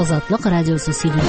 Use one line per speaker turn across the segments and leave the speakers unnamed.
Азатлык радиосы сөйли.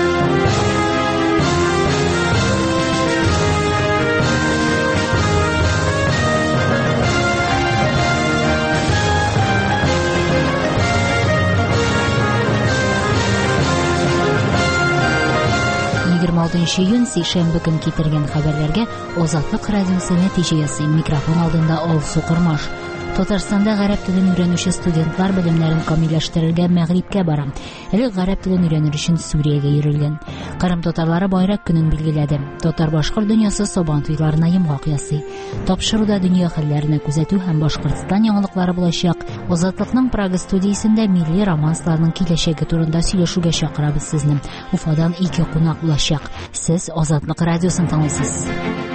Июнь сейшембе көн китергән хәбәрләргә Азатлык радиосы нәтиҗә ясый. Микрофон алдында Алсу Кырмаш. Татарстанда гарәп телен өйрәнүче студентлар белемнәрен камилләштерергә Мәгрибкә бара. Элек гарәп телен өйрәнер өчен Сүриягә йөрелгән. Кырым татарлары байрак көнен билгеләде. Татар-башкорт дөньясы Сабан туйларына йомгак ясый. Тапшыруда дөнья хәлләренә күзәтү һәм Башкортстан яңалыклары булачак. Азатлыкның Прага студиясендә милли романсларның киләчәге турында сөйләшүгә чакырабыз сезне. Уфадан 2 кунак булачак. Сез Азатлык радиосын тыңлыйсыз.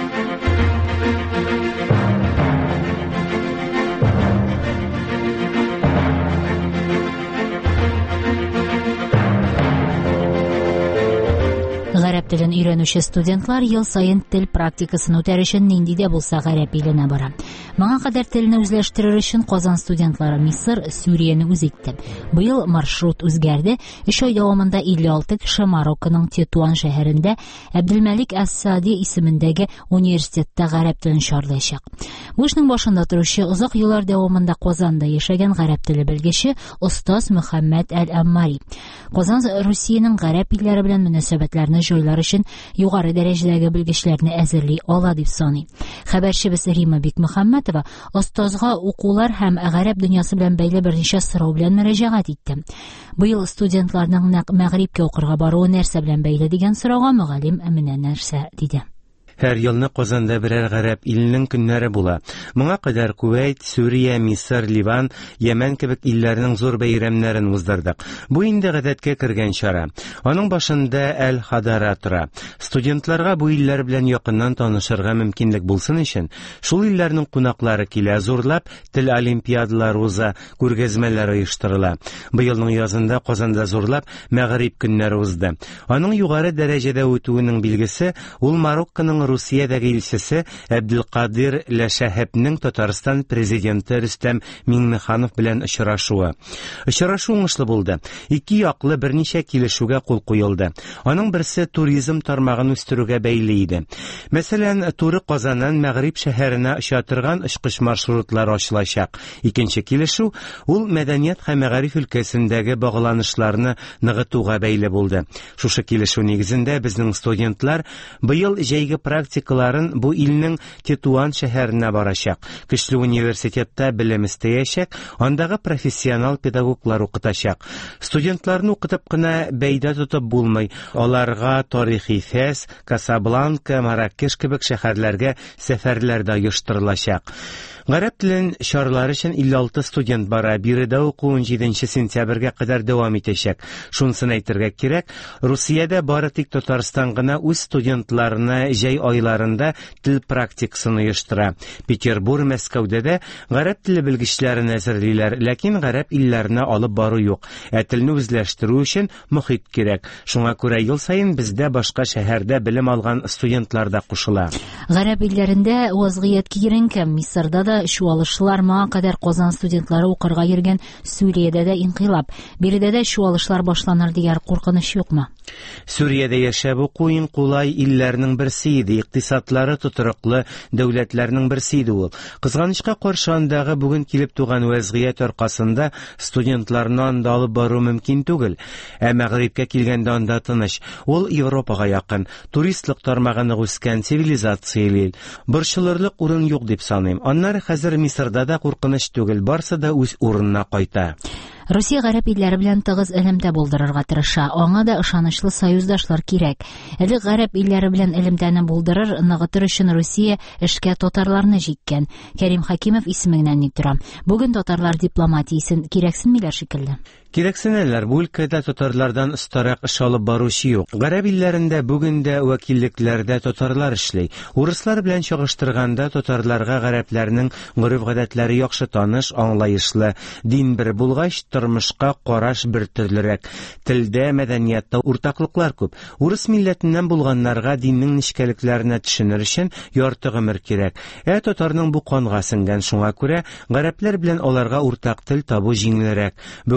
Гарәп телен өйрәнүче студентлар ел сайын тел практикасын үтәр өчен нинди дә булса гарәп иленә бара. Моңа кадәр телне үзләштерер өчен Казан студентлары Мисыр, Сүрияне үз итте. Быел маршрут үзгәрде. 3 ай дәвамында 56 кеше Марокконың Тетуан шәһәрендә Әбделмәлик Әс-Саади исемендәге университетта гарәп телен чарлаячак. Бу эшнең башында торучы озак еллар дәвамында Казанда яшәгән гарәп теле белгече остаз Мөхәммәд Әл-Аммари. Казан Русиянең гарәп илләре белән мөнәсәбәтләрне җайлар өчен югары дәрәҗәдәге белгечләрне әзерли ала дип саный. Хәбәрчебез Рима Бикмөхәммәтова остазга укулар һәм гарәп дөньясы белән бәйле берничә сорау белән мөрәҗәгать итте. Быел студентларның Мәгрибкә укырга баруы нәрсә белән бәйле дигән сорауга мөгаллим менә нәрсә диде.
Һәр елны Казанда берәр гарәп иленең көннәре була. Моңа кадәр Кувейт, Сүрия, Мисыр, Ливан, Йемен кебек илләрнең зур бәйрәмнәрен уздырдык. Бу инде гадәткә кергән чара. Аның башында Әл-Хадара тора. Студентларга бу илләр белән якыннан танышырга мөмкинлек булсын өчен, шул илләрнең кунаклары килә, зурлап тел олимпиадалары уза, күргәзмәләр оештырыла. Быелның язында Казанда зурлап Мәгриб көннәре узды. Аның югары дәрәҗәдә үтүенең билгесе ул Марокконың Русиядәге илчесе Әбделкадир Ләшәһәбнең Татарстан президенты Рөстәм Миңнеханов белән очрашуы. Очрашу уңышлы булды. Ике яклы берничә килешүгә кул куелды. Аның берсе туризм тармагын үстерүгә бәйле иде. Мәсәлән, туры Казаннан Мәгриб шәһәренә оча торган очкыч маршрутлар ачылачак. Икенче килешү ул мәдәният һәм мәгариф өлкәсендәге багланышларны ныгытуга бәйле булды. Шушы килешү нигезендә безнең студентлар быел җәйге практикаларын бу илнең Тетуан шәһәренә барачак. Көчле университетта белем истәячәк, андагы профессионал педагоглар укытачак. Студентларны укытып кына бәйдә тотып булмый. Аларга тарихи Фес, Касабланка, Маракеш кебек шәһәрләргә сәфәрләр дә оештырылачак. Гарәп телен чарлары өчен 56 студент бара. Биредә уку 17 сентябрьгә кадәр дәвам итәчәк. Шунысын әйтергә кирәк, Русиядә бары тик Татарстан гына үз студентларына җәй айларында тел практикасын оештыра. Петербург, Мәскәүдә дә гарәп теле белгечләрен әзерлиләр, ләкин гарәп илләренә алып бару юк. Телне үзләштерү өчен мөхит кирәк. Шуңа күрә ел сайын бездә башка шәһәрдә белем алган студентлар да кушыла.
Гарәп илләрендә вазгыять киеренке. Мисырда да чуалышлар, моңа кадәр Казан студентлары укырга йөргән Сүриядә дә инкыйлаб. Биредә дә чуалышлар башланыр дигән куркыныч юкмы?
Сүриядә яшәп уку иң кулай илләрнең берсе иде. Икътисадлары тотрыклы дәүләтләрнең берсе иде ул. Кызганычка каршы андагы бүген килеп туган вазгыять аркасында студентларны анда алып бару мөмкин түгел. Мәгрибкә килгәндә анда тыныч. Ул Европага якын. Туристлык тармагына үскән цивилизация ил. Борчылырлык урын юк дип саныйм. Аннары хәзер Мисырда да куркыныч түгел, барсы да үз урынына кайта.
Русия гарәп илләре белән тыгыз элемтә булдырырга тырыша. Аңа да ышанычлы союздашлар кирәк. Элек гарәп илләре белән элемтәне булдырыр, ныгытыр өчен Русия эшкә татарларны җиккән. Кәрим Хәкимов исемеңнән ни тора. Бүген татарлар дипломатиясен кирәксенмиләр шикелле.
Кирәксенәләр, бу өлкәдә татарлардан остарак эш алып баручы юк. Гарәп илләрендә бүген дә вәкиллекләрдә татарлар эшли. Урыслар белән чагыштырганда татарларга гарәпләрнең гореф-гадәтләре яхшы таныш, аңлаешлы. Дин бер булгач, тормышка караш бер төрлерәк. Телдә, мәдәниятта уртаклыклар күп. Урыс милләтеннән булганнарга диннең нечкәлекләренә төшенер өчен ярты гомер кирәк. Татарның бу канга сеңгән, шуңа күрә гарәпләр белән аларга уртак тел табу җиңелрәк. Бүген дә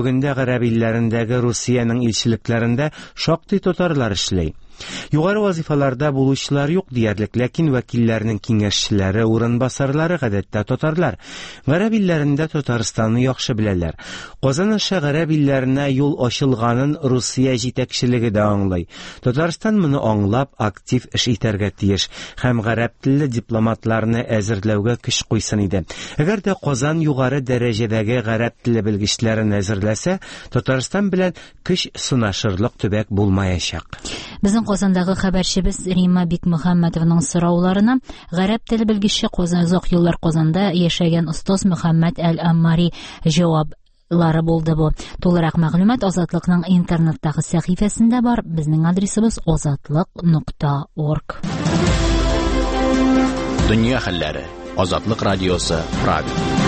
гарәп илләрендәге Русиянең илчелекләрендә шактый татарлар эшләй. Югары вазифаларда булучылар юк диярлек, ләкин вәкилләрнең киңәшчеләре, урынбасарлары гадәттә татарлар. Гарәп илләрендә Татарстанны яхшы беләләр. Казан аша гарәп илләренә юл ачылганын Русия җитәкчелеге дә аңлый. Татарстан моны аңлап, актив эш итәргә тиеш һәм гарәп телле дипломатларны әзерләүгә көч куйсын иде. Әгәр дә Казан югары дәрәҗәдәге гарәп теле белгечләрен әзерләсә, Татарстан белән көч сынашырлык төбәк булмаячак.
Безнең Казандагы хәбәрчебез Римма Бикмөхәммәтованың сорауларына гарәп теле белгече озак еллар Казанда яшәгән остаз Мөхәммәд Әл-Аммари җаваплары булды бу. Тулырак мәгълүмат Азатлыкның интернеттагы сәхифәсендә бар. Безнең адресыбыз azatlyk.org.
Дөнья хәлләре. Азатлык радиосы Прага.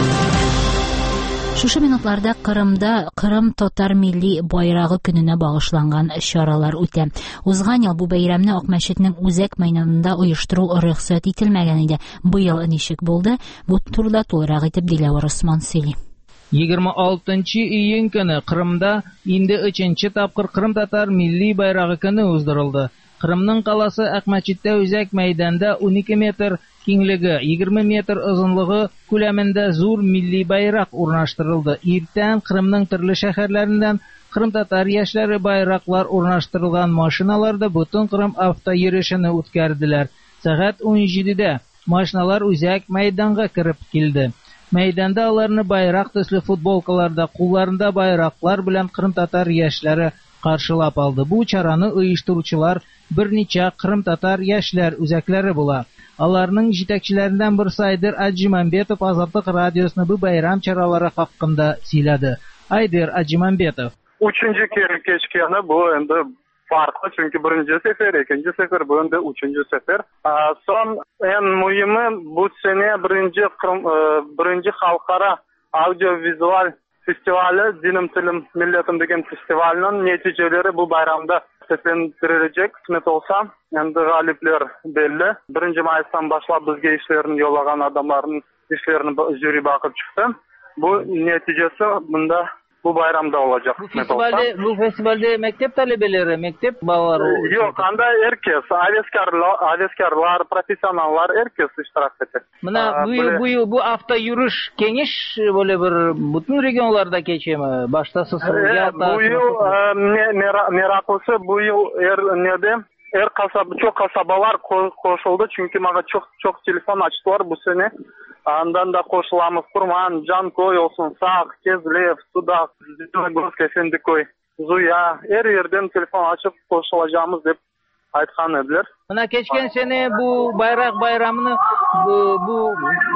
Шушы минутларда Кырымда Кырым татар милли байрагы көненә багышланган чаралар үтә. Узган ел бу бәйрәмне Акмәчетнең Үзәк мәйданында оештыру рөхсәт ителмәгән иде. Быел ничек булды? Бу турыда тулырак итеп Диләвар Усман сөйли.
26 июнь көне Кырымда инде 3нче тапкыр Кырым татар милли байрагы көне уздырылды. Кырымның каласы Акмәчеттә Үзәк мәйданда 12 метр киңлеге, 20 метр озынлыгы күләмендә зур милли байрак урнаштырылды. Иртән Кырымның төрле шәһәрләреннән Кырым татар яшьләре байраклар урнаштырылган машиналарда бөтен Кырым автойөришене үткәрделәр. Сәгать 17дә машиналар Үзәк мәйданга кереп килде. Мәйданда аларны байрак төсле футболкаларда, кулларында байраклар белән Кырым татар яшьләре каршылап алды. Бу чараны оештыручылар берничә Кырым татар яшьләр үзәкләре була. Аларның җитәкчеләреннән бер Айдер Аҗиманбетов Азатлык радиосына бу байрам чаралары хакында сөйләде. Айдер Аҗиманбетов.
3нче кечкене бу инде farklı çünkü birinci sefer, ikinci sefer, bu anda üçüncü sefer. Son en mühimi bu sene birinci halkara audiovizual festivali Dinim Tilim Milletim degen festivalinin neticeleri bu bayramda seslendirilecek. Kısmet olsa endi galipler belli. 1 Mayıs'tan başlap bizge işlerini yollagan adamların işlerini jüri bakıp çıktı. Bu neticesi bunda bu bayramda olacak.
Bu festivalde mektep talebeleri, mektep balaları...
Yok, anda herkes, aveskarlar, profesyonaller, herkes iştirak edecek.
Bu hafta yürüyüş geniş böyle bir bütün regionlarda geçiyor mu? Başta Sısır'ya...
Bu yıl meraklısı bu yıl çok kasabalar koşuldu çünkü bana çok telefon açtılar bu sene. Andan da koşulamız Kurman, Cankoy olsun, Sağ, Kezlev, Sudak, Züdülegorsk, Efendikoy, Zuya, her yerden telefon açıp koşulacağımız hep aytkan edilir.
Buna geçen sene bu bayrak bayramını bu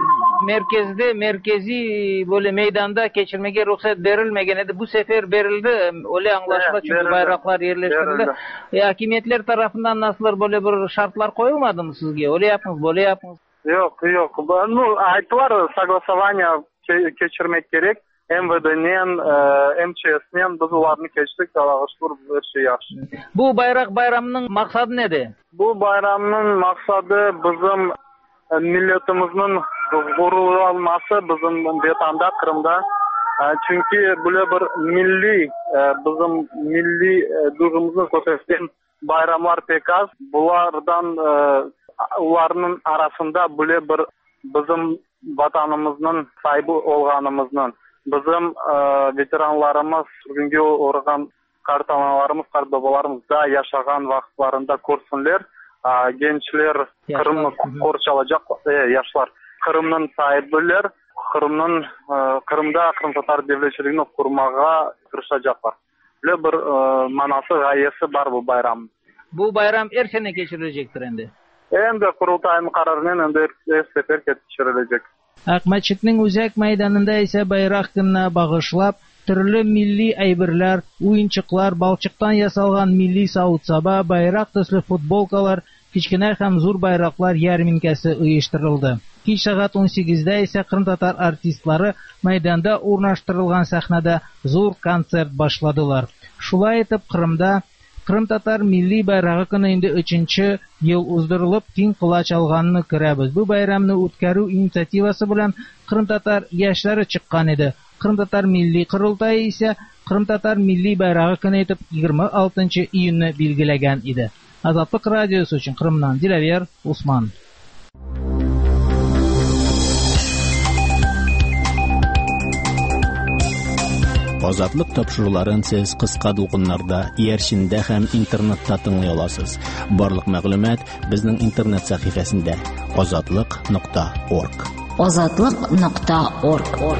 merkezi böyle meydanda geçirmeye ruhsat verilmegen edi. Bu sefer verildi. Öyle anlaşma çünkü verildi. Bayraklar yerleştirildi. Hakimiyetler tarafından nasıl böyle bir şartlar koyulmadı mı sizge? Öyle yapınız, böyle yapınız.
Yok. Aytılar согласование geçirmek gerek. MVD'nin, MÇS'nin biz ularını geçtik. Dalağıştır her şey yaxşı.
Bu bayrak bayramının maksadı nedir?
Bu bayramın maksadı bizim milletimizin gururlanması bizim Betan'da, Kırım'da. Çünkü böyle bir bizim milli duygumuzu gösteren bayramlar pek az. Bulardan ularının arasında böyle bir bizim vatanımızın sahibi olganımızın, bizim veteranlarımız, sürgünge uğragan kartanalarımız, kartbabalarımız da yaşagan vaxtlarında ko'rsunlar. Gençler Kırım'ı korçalacak, yaşlar Kırım'ın sahibiler, Kırım'da Kırım Tatar devletçiliğini kurmağa tırışacaklar. Böyle bir manası, gayesi var bu bayram.
Bu bayram her sene geçirilecektir endi.
Endi kurultayın kararının endi her sefer geçirilecek.
Akmaçitning Үзәк мәйданында ise bayrak gününe bağışlap, türlü milli әйберләр, уенчыклар, балчыктан ясалган milli савыт-саба, bayrak төсле футболкалар, кичкенә һәм зур байраклар ярминкәсе оештырылды. Кич сәгать 18дә ise Кырым татар артистлары мәйданда урнаштырылган сәхнәдә зур концерт башладылар. Шулай итеп Кырымда Кырым татар милли байрагы көне инде 3нче ел уздырылып, киң кылач алганны күрәбез. Бу байрамны үткәрү инициативасы белән Кырым татар яшьләре чыккан иде. Кырым татар милли курултайы исә Кырым-татар милли байрагы көне итеп 26 июньне билгеләгән иде. Азатлык радиосы өчен Кырымнан Диләвер Усман.
Азатлык тапшыруларын сез кыска дулкыннарда, иярчиндә һәм интернетта тыңлый аласыз. Барлык мәгълүмат безнең интернет сәхифәсендә azatlyk.org.
azatlyk.org.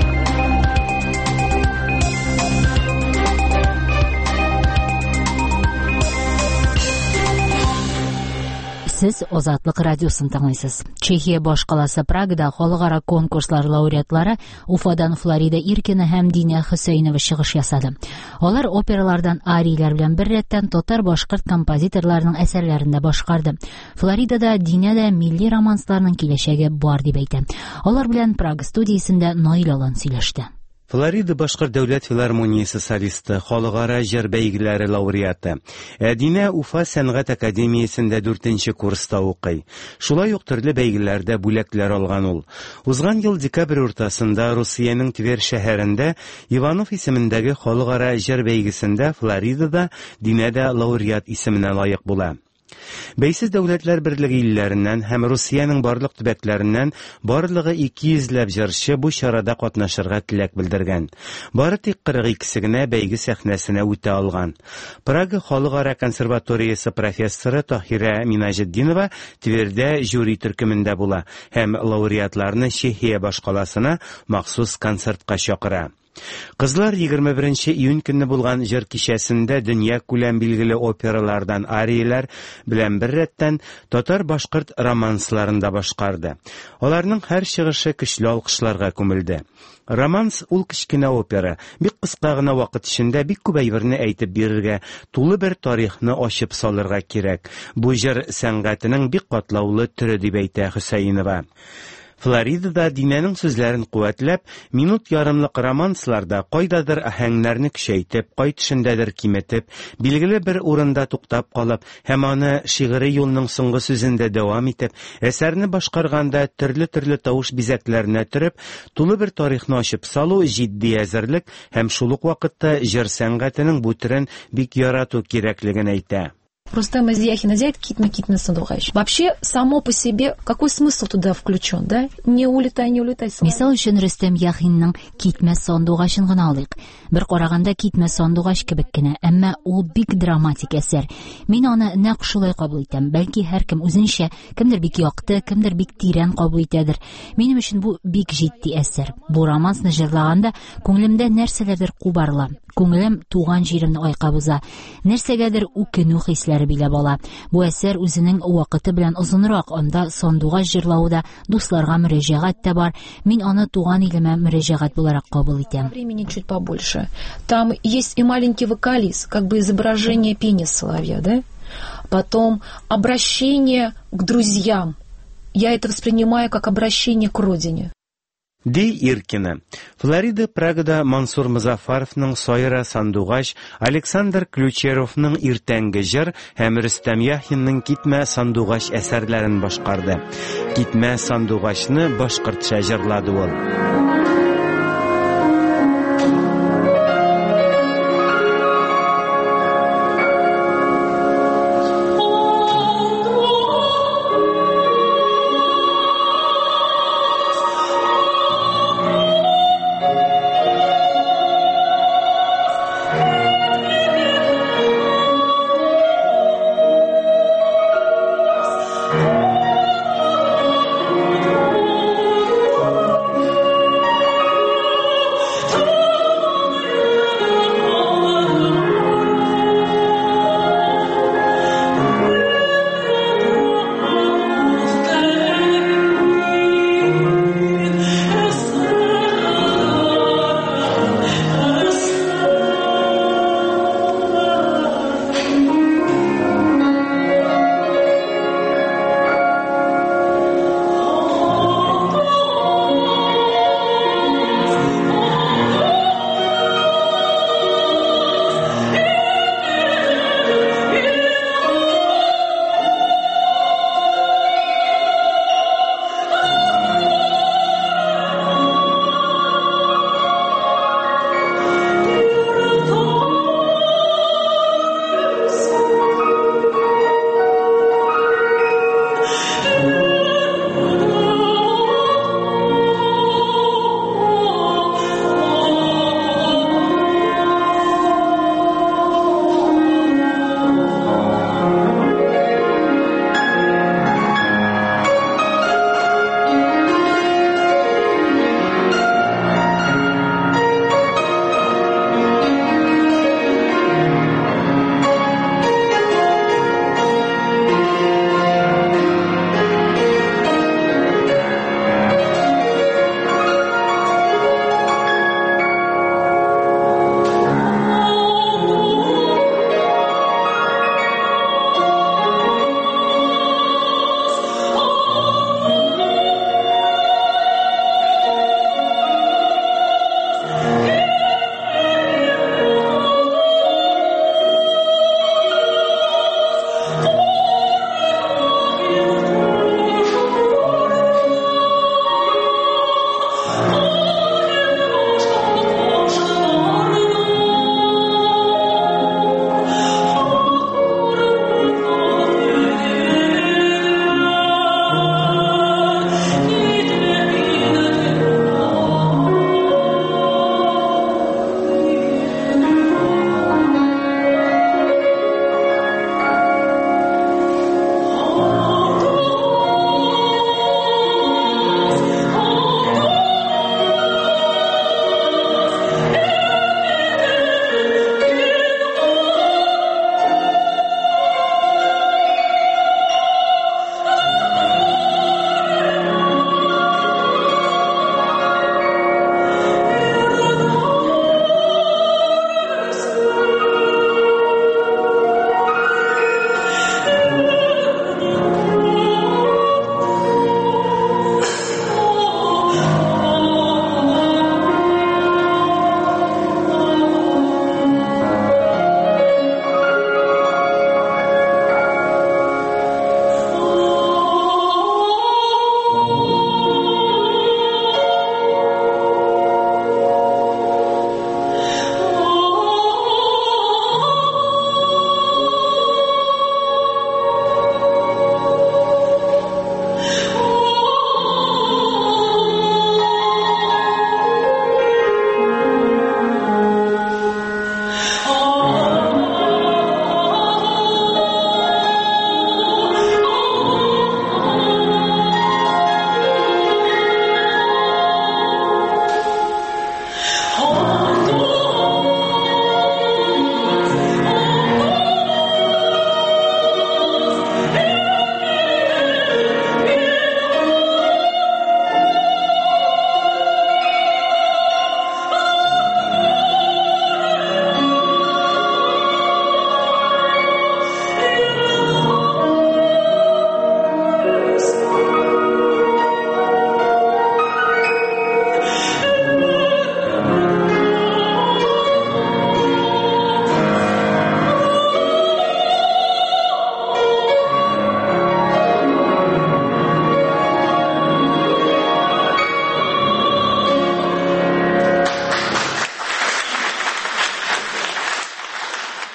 Siz Азатлык радиосын тыңлайсыз. Чехия башкаласы Прагада халыкара конкурслар лауреатлары Уфадан Флорида Иркина һәм Диня Хөсәйнова чыгыш ясады. Алар опералардан ариялар белән бер рәттән татар-башкорт композиторларының әсәрләрендә башкарды. Флоридада Динәдә милли романсларның киләчәге бар дип әйтә. Алар белән Прага студиясендә Наил Алан сөйләште.
Флорида Башкорт дәүләт филармониясе солисты, халыкара җыр бәйгеләре лауреаты. Динә Уфа сәнгать академиясендә 4нче курста укый. Шулай ук төрле бәйгеләрдә бүләкләр алган ул. Узган ел декабрь уртасында Русиянең Тверь шәһәрендә Иванов исемендәге халыкара җыр бәйгесендә Флоридада Динә дә лауреат исеменә лаек була. Бәйсез дәүләтләр берлеге илләреннән һәм Русиянең барлык төбәкләреннән барлыгы 200 җырчы бу чарада катнашырга теләк белдергән. Бары тик 42-се генә бәйге сәхнәсенә үтә алган. Прага халыкара консерваториясе профессоры Таһира Минаҗетдинова Твердә жюри төркемендә була һәм лауреатларны Чехия башкаласына махсус концертка чакыра. Кызлар 21 июнь көнне булган җыр кичәсендә дөнья күләм билгеле опералардан ариялар белән бер рәттән татар-башкорт романсларында башкарды. Аларның һәр чыгышы көчле алкышларга күмелде. Романс ул кечкенә опера, бик кыска гына вакыт эчендә бик күп әйберне әйтеп бирергә, тулы бер тарихны ачып салырга кирәк. Бу җыр сәнгатенең бик катлаулы төре дип әйтә Хөсәйнова. Флоридада Динәнең сүзләрен куәтләп, минут ярымлык романсларда кайдадыр аһәңнәрне көчәйтеп, кай төшендәдер киметеп, билгеле бер урында туктап калып, һәм аны шигъри юлның соңгы сүзендә дәвам итеп, әсәрне башкарганда төрле тавыш бизәкләренә төреп, тулы бер тарихны ачып салу җитди әзерлек һәм шул ук вакытта җыр сәнгатенең бу төрен бик ярату кирәклеген әйтә.
Рустем Изяхин идет Китме Сандугач. Вообще, само по себе, какой смысл туда включен, да? Не улетай.
Мисал өчен Рустем Яхинның Китме Сандугачын гына алыйк. Бер караганда Китме Сандугач кебек кенә, әмма ул бик драматик әсәр. Мин аны нәкъ шулай кабул итәм. Бәлки һәркем үзенчә, кемдер бик якты, кемдер бик тирән кабул итәдер. Минем өчен бу бик җитди әсәр. Бу романсны җырлаганда күңелемдә нәрсәләрдер кубарыла. Күңелем туган җиремне айкап уза. Нәрсәгәдер үкенү хисләре биләп ала. Бу әсәр үзенең вакыты белән озынрак, анда сандугач җырлауда дусларга мөрәҗәгать тә бар. Мин аны туган илемә мөрәҗәгать буларак кабул итәм.
Времени чуть побольше. Там есть и маленький вокалист, как бы изображение пения соловья, да? Потом обращение к друзьям. Я это воспринимаю как обращение к родине.
Ди Иркина. Флорида Прагада Мансур Музафаровның Сайра Сандугач, Александр Ключеровның Иртәнге җыр һәм Рөстәм Яхинның Китмә Сандугач әсәрләрен башкарды. Китмә Сандугачны башкортча җырлады ул.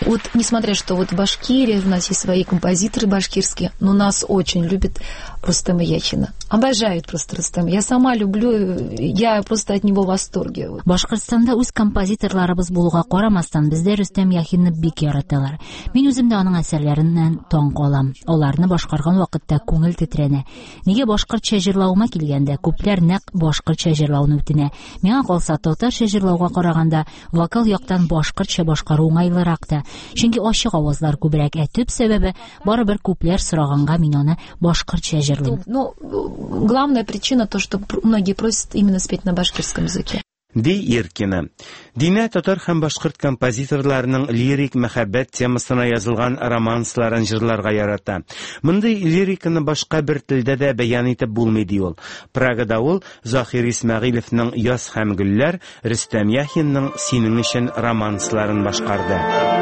Вот, несмотря что вот в Башкирии у нас есть свои композиторы башкирские, но нас очень любит Рустема Яхина. Обожают просто Рустема. Я сама люблю, я просто от него в восторге.
Башкортстанда үз композиторларыбыз булуга карамастан, бездә Рустем Яхинны бик яраталар. Мин үзем дә аның әсәрләреннән таң калам. Аларны башкарган вакытта күңел тетрәнә. Нигә башкортча җырлауыма килгәндә, күпләр нәкъ башкортча җырлауны үтенә. Миңа калса, татарча җырлауга караганда, вокал яктан башкортча башкару уңайлырак та. Чөнки ачык авазлар күбрәк, төп сәбәбе барыбер күпләр сораганга мин аны башкортча җырлыйм.
Но главная причина то, что многие просят именно спеть на башкирском языке.
Ди Иркина. Динә татар һәм башкорт композиторларының лирик мәхәббәт темасына язылган романсларын җырларга ярата. Мондый лириканы башка бер телдә дә бәян итеп булмый ди ул. Прагада ул Захир Исмәгыйлевның Яз һәм гөлләр, Рөстәм Яхинның Синең өчен романсларын башкарды.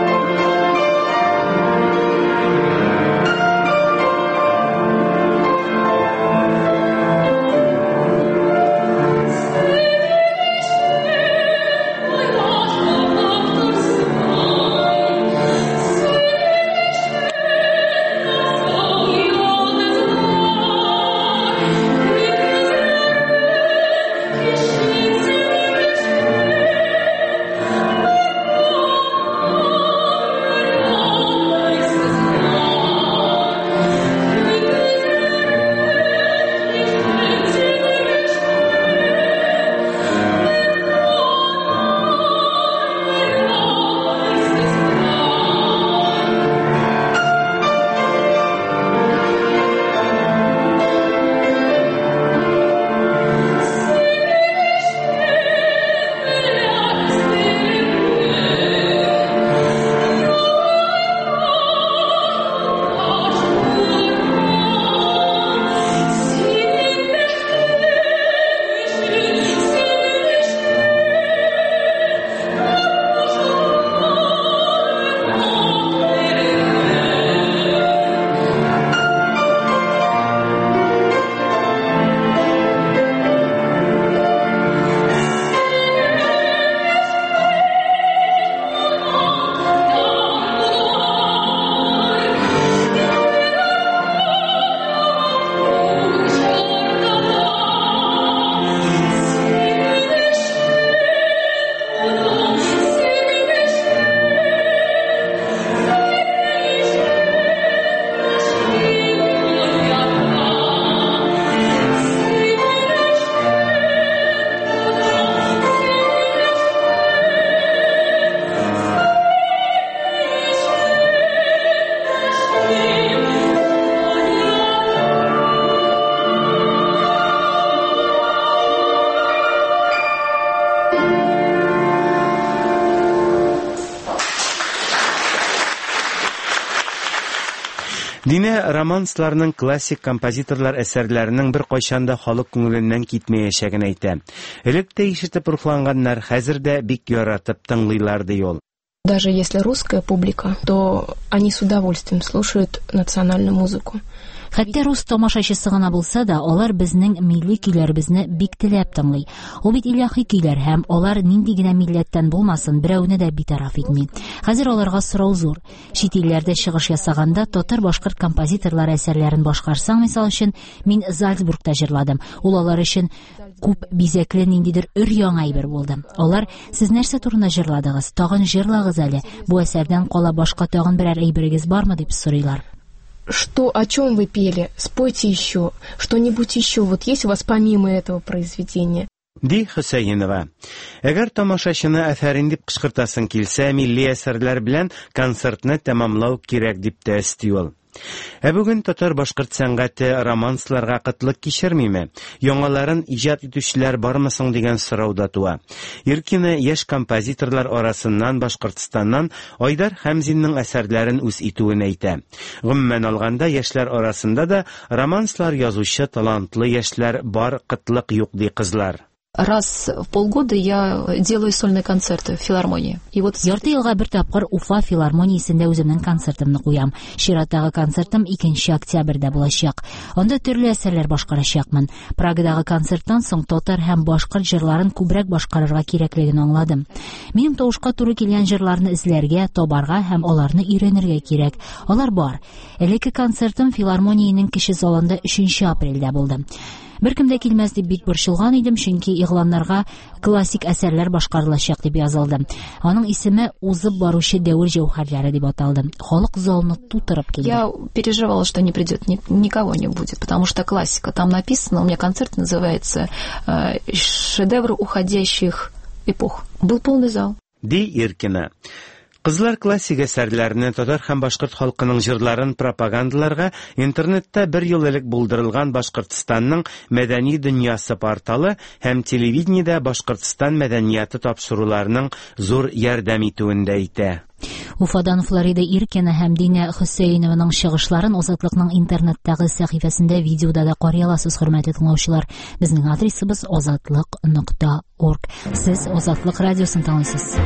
Динә романсларның классик композиторлар әсәрләренең бер кайчанда халык күңеленнән китмәячәген әйтә. Элек тә ишетеп рухланганнар хәзер дә бик яратып тыңлыйлар ди ул.
Даже если русская публика, то они с удовольствием слушают национальную музыку.
Хәтта рус тамашачысы гына булса да, алар безнең милли көйләребезне бик теләп тыңлый. Ул бит илаһи көйләр һәм алар нинди генә милләттән булмасын, берәүне дә битараф итми. Хәзер аларга сорау зур. Чит илләрдә чыгыш ясаганда татар-башкорт композиторлар әсәрләрен башкарсаң, мисал өчен, мин Зальцбургта җырладым. Ул алар өчен күп бизәкле ниндидер өр-яңа әйбер булды. Алар: "Сез нәрсә турында җырладыгыз? Тагын җырлагыз әле. Бу әсәрдән кала башка тагын берәр әйберегез бармы?" дип сорыйлар.
Что, о чем вы пели? Спойте еще. Что-нибудь еще. Вот есть у вас помимо этого произведения?
Ди Хөсәйнова. Әгәр тамашачыны әфәрин дип кычкыртасың килсә, милли әсәрләр белән концертны тәмамлау кирәк дип тә өсти ул. Бүген татар-башкорт сәнгате романсларга кытлык кичермиме? Яңаларын иҗат итүчеләр бармы соң дигән сорау да туа. Иркина яшь композиторлар арасыннан Башкортстаннан Айдар Хәмзинның әсәрләрен үз итүен әйтә. Гомумән алганда яшьләр арасында да романслар язучы талантлы яшьләр бар, кытлык юк ди кызлар.
Раз в полгода я делаю сольные концерты в филармонии. И вот
Ярты елга бер тапкыр Уфа филармониясендә үземнең концертымны куям. Чираттагы концертым 2 октябрьдә булачак. Анда төрле әсәрләр башкарачакмын. Прагадагы концерттан соң татар һәм башкорт җырларын күбрәк башкарырга кирәклеген аңладым. Минем тавышка туры килгән җырларны эзләргә, табарга һәм аларны өйрәнергә кирәк. Алар бар. Элекке концертым филармониянең кече залында 3 апрельдә булды. Беркем дә килмәс дип бик борчылган идем, чөнки игъланнарга классик әсәрләр башкарылачак дип язылды. Аның исеме узып баручы дәвр җәүһәрләре дип аталды. Халык залны тутырып килде.
Я переживала, что не придет, никого не будет, потому что классика. Там написано, у меня концерт называется «Шедевр уходящих эпох». Был полный зал.
Ди Иркина. Кызлар классик әсәрләрне татар һәм башкорт халкының җырларын пропагандаларга интернетта 1 ел элек булдырылган Башкортстанның мәдәни дөньясы порталы һәм телевидениедә Башкортстан мәдәнияты тапшыруларының зур ярдәм итүен дә әйтә.
Уфадан Флорида Иркина һәм Динә Хөсәйнованың чыгышларын Азатлыкның интернеттагы сәхифәсендә видеода да карый аласыз, хөрмәтле тыңлаучылар. Безнең адресыбыз azatlык.org. Сез Азатлык радиосын тыңлыйсыз.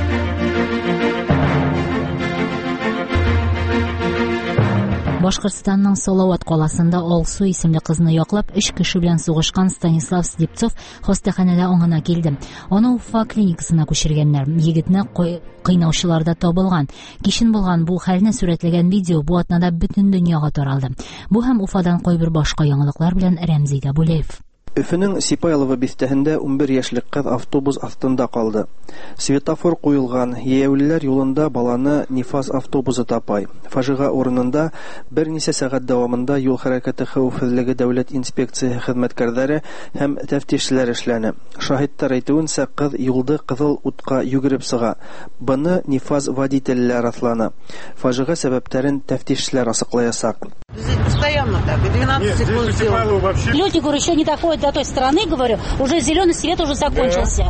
Башкортстанның Салават каласында Алсу исемле кызны яклап 3 кеше белән сугышкан Станислав Слепцов хастаханәдә аңына килде. Аны Уфа клиникасына күчергәннәр. Егетне кыйнаучыларда табылган. Кичен булган бу хәлне сурәтләгән видео бу атнада бөтен дөньяга таралды. Бу һәм Уфадан кайбер башка яңалыклар белән Рәмзи Габулеев.
Өфенең Сипайлова бистәһендә 11 яшьлек кыз автобус астында калды. Светофор куелган, яшьләр юлында баланы Нифас автобусы тапай. Фаҗига урынында берничә сәгать дәвамында юл хәрәкәте хәвефсезлеге дәүләт инспекциясе хезмәткәрләре һәм тәфтишләр эшләнә. Шаһидлар әйтүенчә, кыз юлда кызыл утка йөгереп сыга. Буны Нифас водительләре раслана. Фаҗига сәбәпләрен тәфтишләр асыклаячак.
Постоянно так, 12 секунд.
Люди, говорю, еще не доходят до той стороны, говорю, уже зеленый свет уже закончился.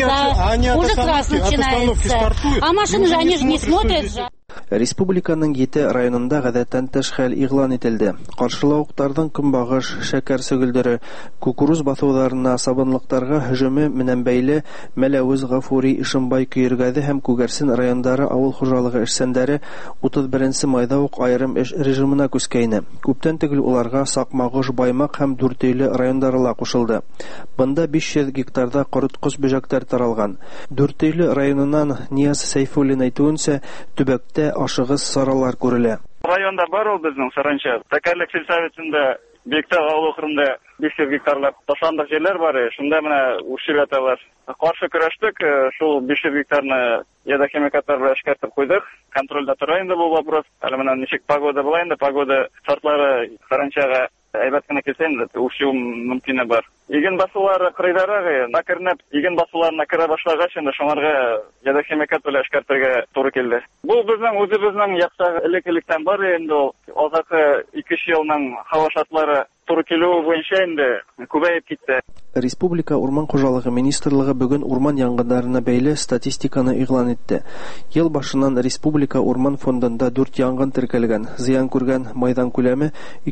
Уже красный начинается. А машины же, они же не смотрят же.
Республиканың 7 районында гадәттән тыш хәл игълан ителде. Каршылауыклардан көнбагыш, шәкәр сөгелдере, кукуруз басуларына, сабынлыктарга һөҗүме менән бәйле Мәләвез, Гафури, Ишембай, Көергәде һәм Күгәрсен районнары авыл хуҗалыгы эшчәннәре 31 майда ук аерым эш режимына күчкәйне. Күптән түгел уларга Сакмагыш, Баймак һәм Дүртөйле районнары кушылды. Бында 500 гектарда корыткыч бөҗәктәр таралган. Дүртөйле районыннан Нияз Сәйфуллин әйтүенчә, төбәктә ашыгыс саралар күрелә.
Районда бар ул безнең Саранча. Тәкәрлек сельсоветында Бектә авыл округында 500 гектарлап ташандык җирләр бар. Шунда менә үрчиләтәләр. Каршы көрәштек, шул 500 гектарны яда химикатлар белән эшкәртеп куйдык. Контрольдә тора инде бу вопрос. Әле менә ничек погода була инде, погода шартлары Саранчага әйбәт кенә килсә инде, үрчү мөмкине бар. Иген басулары кырыйдары, накырнап, иген басуларына кыра башлагач, инде шуңарга яда химикат белән эшкәртергә туры килде. Бу безнең үзебезнең яктагы элек-электән бар инде ул. Азакы 2 елның һава шартлары туры килү буенча инде күбәеп китте.
Республика Урман хуҗалыгы министрлыгы бүген урман янгыннарына бәйле статистиканы игълан итте. Ел башыннан республика урман фондында 4 янгын теркәлгән. Зыян күргән майдан күләме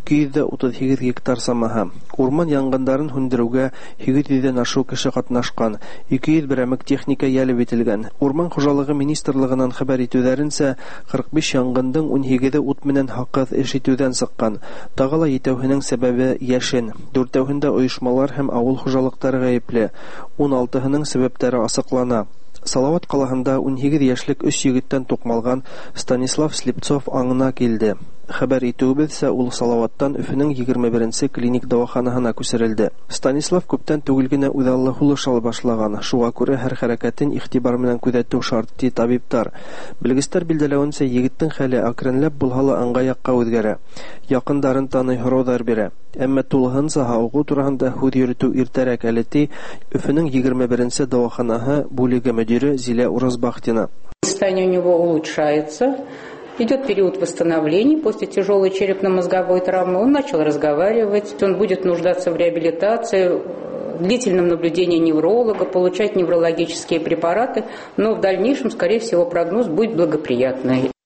238 гектар самаһы. Урман янгыннарын һүндерүгә 700дән ашу кеше катнашкан. 200 берәмек техника ялеп ителгән. Урман хуҗалыгы министрлыгыннан хәбәр итүләренчә, 45 янгынның 17 ут менән хакык эш итүдән сыккан. Тагыла итәүһенең сәбәбе яшен. 4-тәүһендә оешмалар һәм авыл хуҗалыктары гаепле. 16-һының сәбәпләре асыклана. Салават калаһында 18 яшьлек 3 егеттән тукмалган Станислав Слепцов аңына килде. Хәбәр итүебезчә, ул Салаваттан Өфенең 21-нче клиник дәваханәсенә күчерелде. Станислав күптән түгел генә үҙаллы һулыш ала башлаган. Шуңа күрә һәр хәрәкәтен игътибар белән күзәтү шарт ди табиблар. Белгечләр билдәләвенчә, егеттең хәле акрынлап булһа ла аңга якка үзгәрә. Якындарын таный һораудар бирә. Әмма тулыгынча һаугу турында һүз йөртү иртәрәк әле ди Өфенең 21-нче дәваханәһе бүлеге мөдире Зилә Урызбахтина.
Состояние у него улучшается. Идет период восстановления после тяжелой черепно-мозговой травмы. Он начал разговаривать, он будет нуждаться в реабилитации, длительном наблюдении невролога, получать неврологические препараты, но в дальнейшем, скорее всего, прогноз будет благоприятный.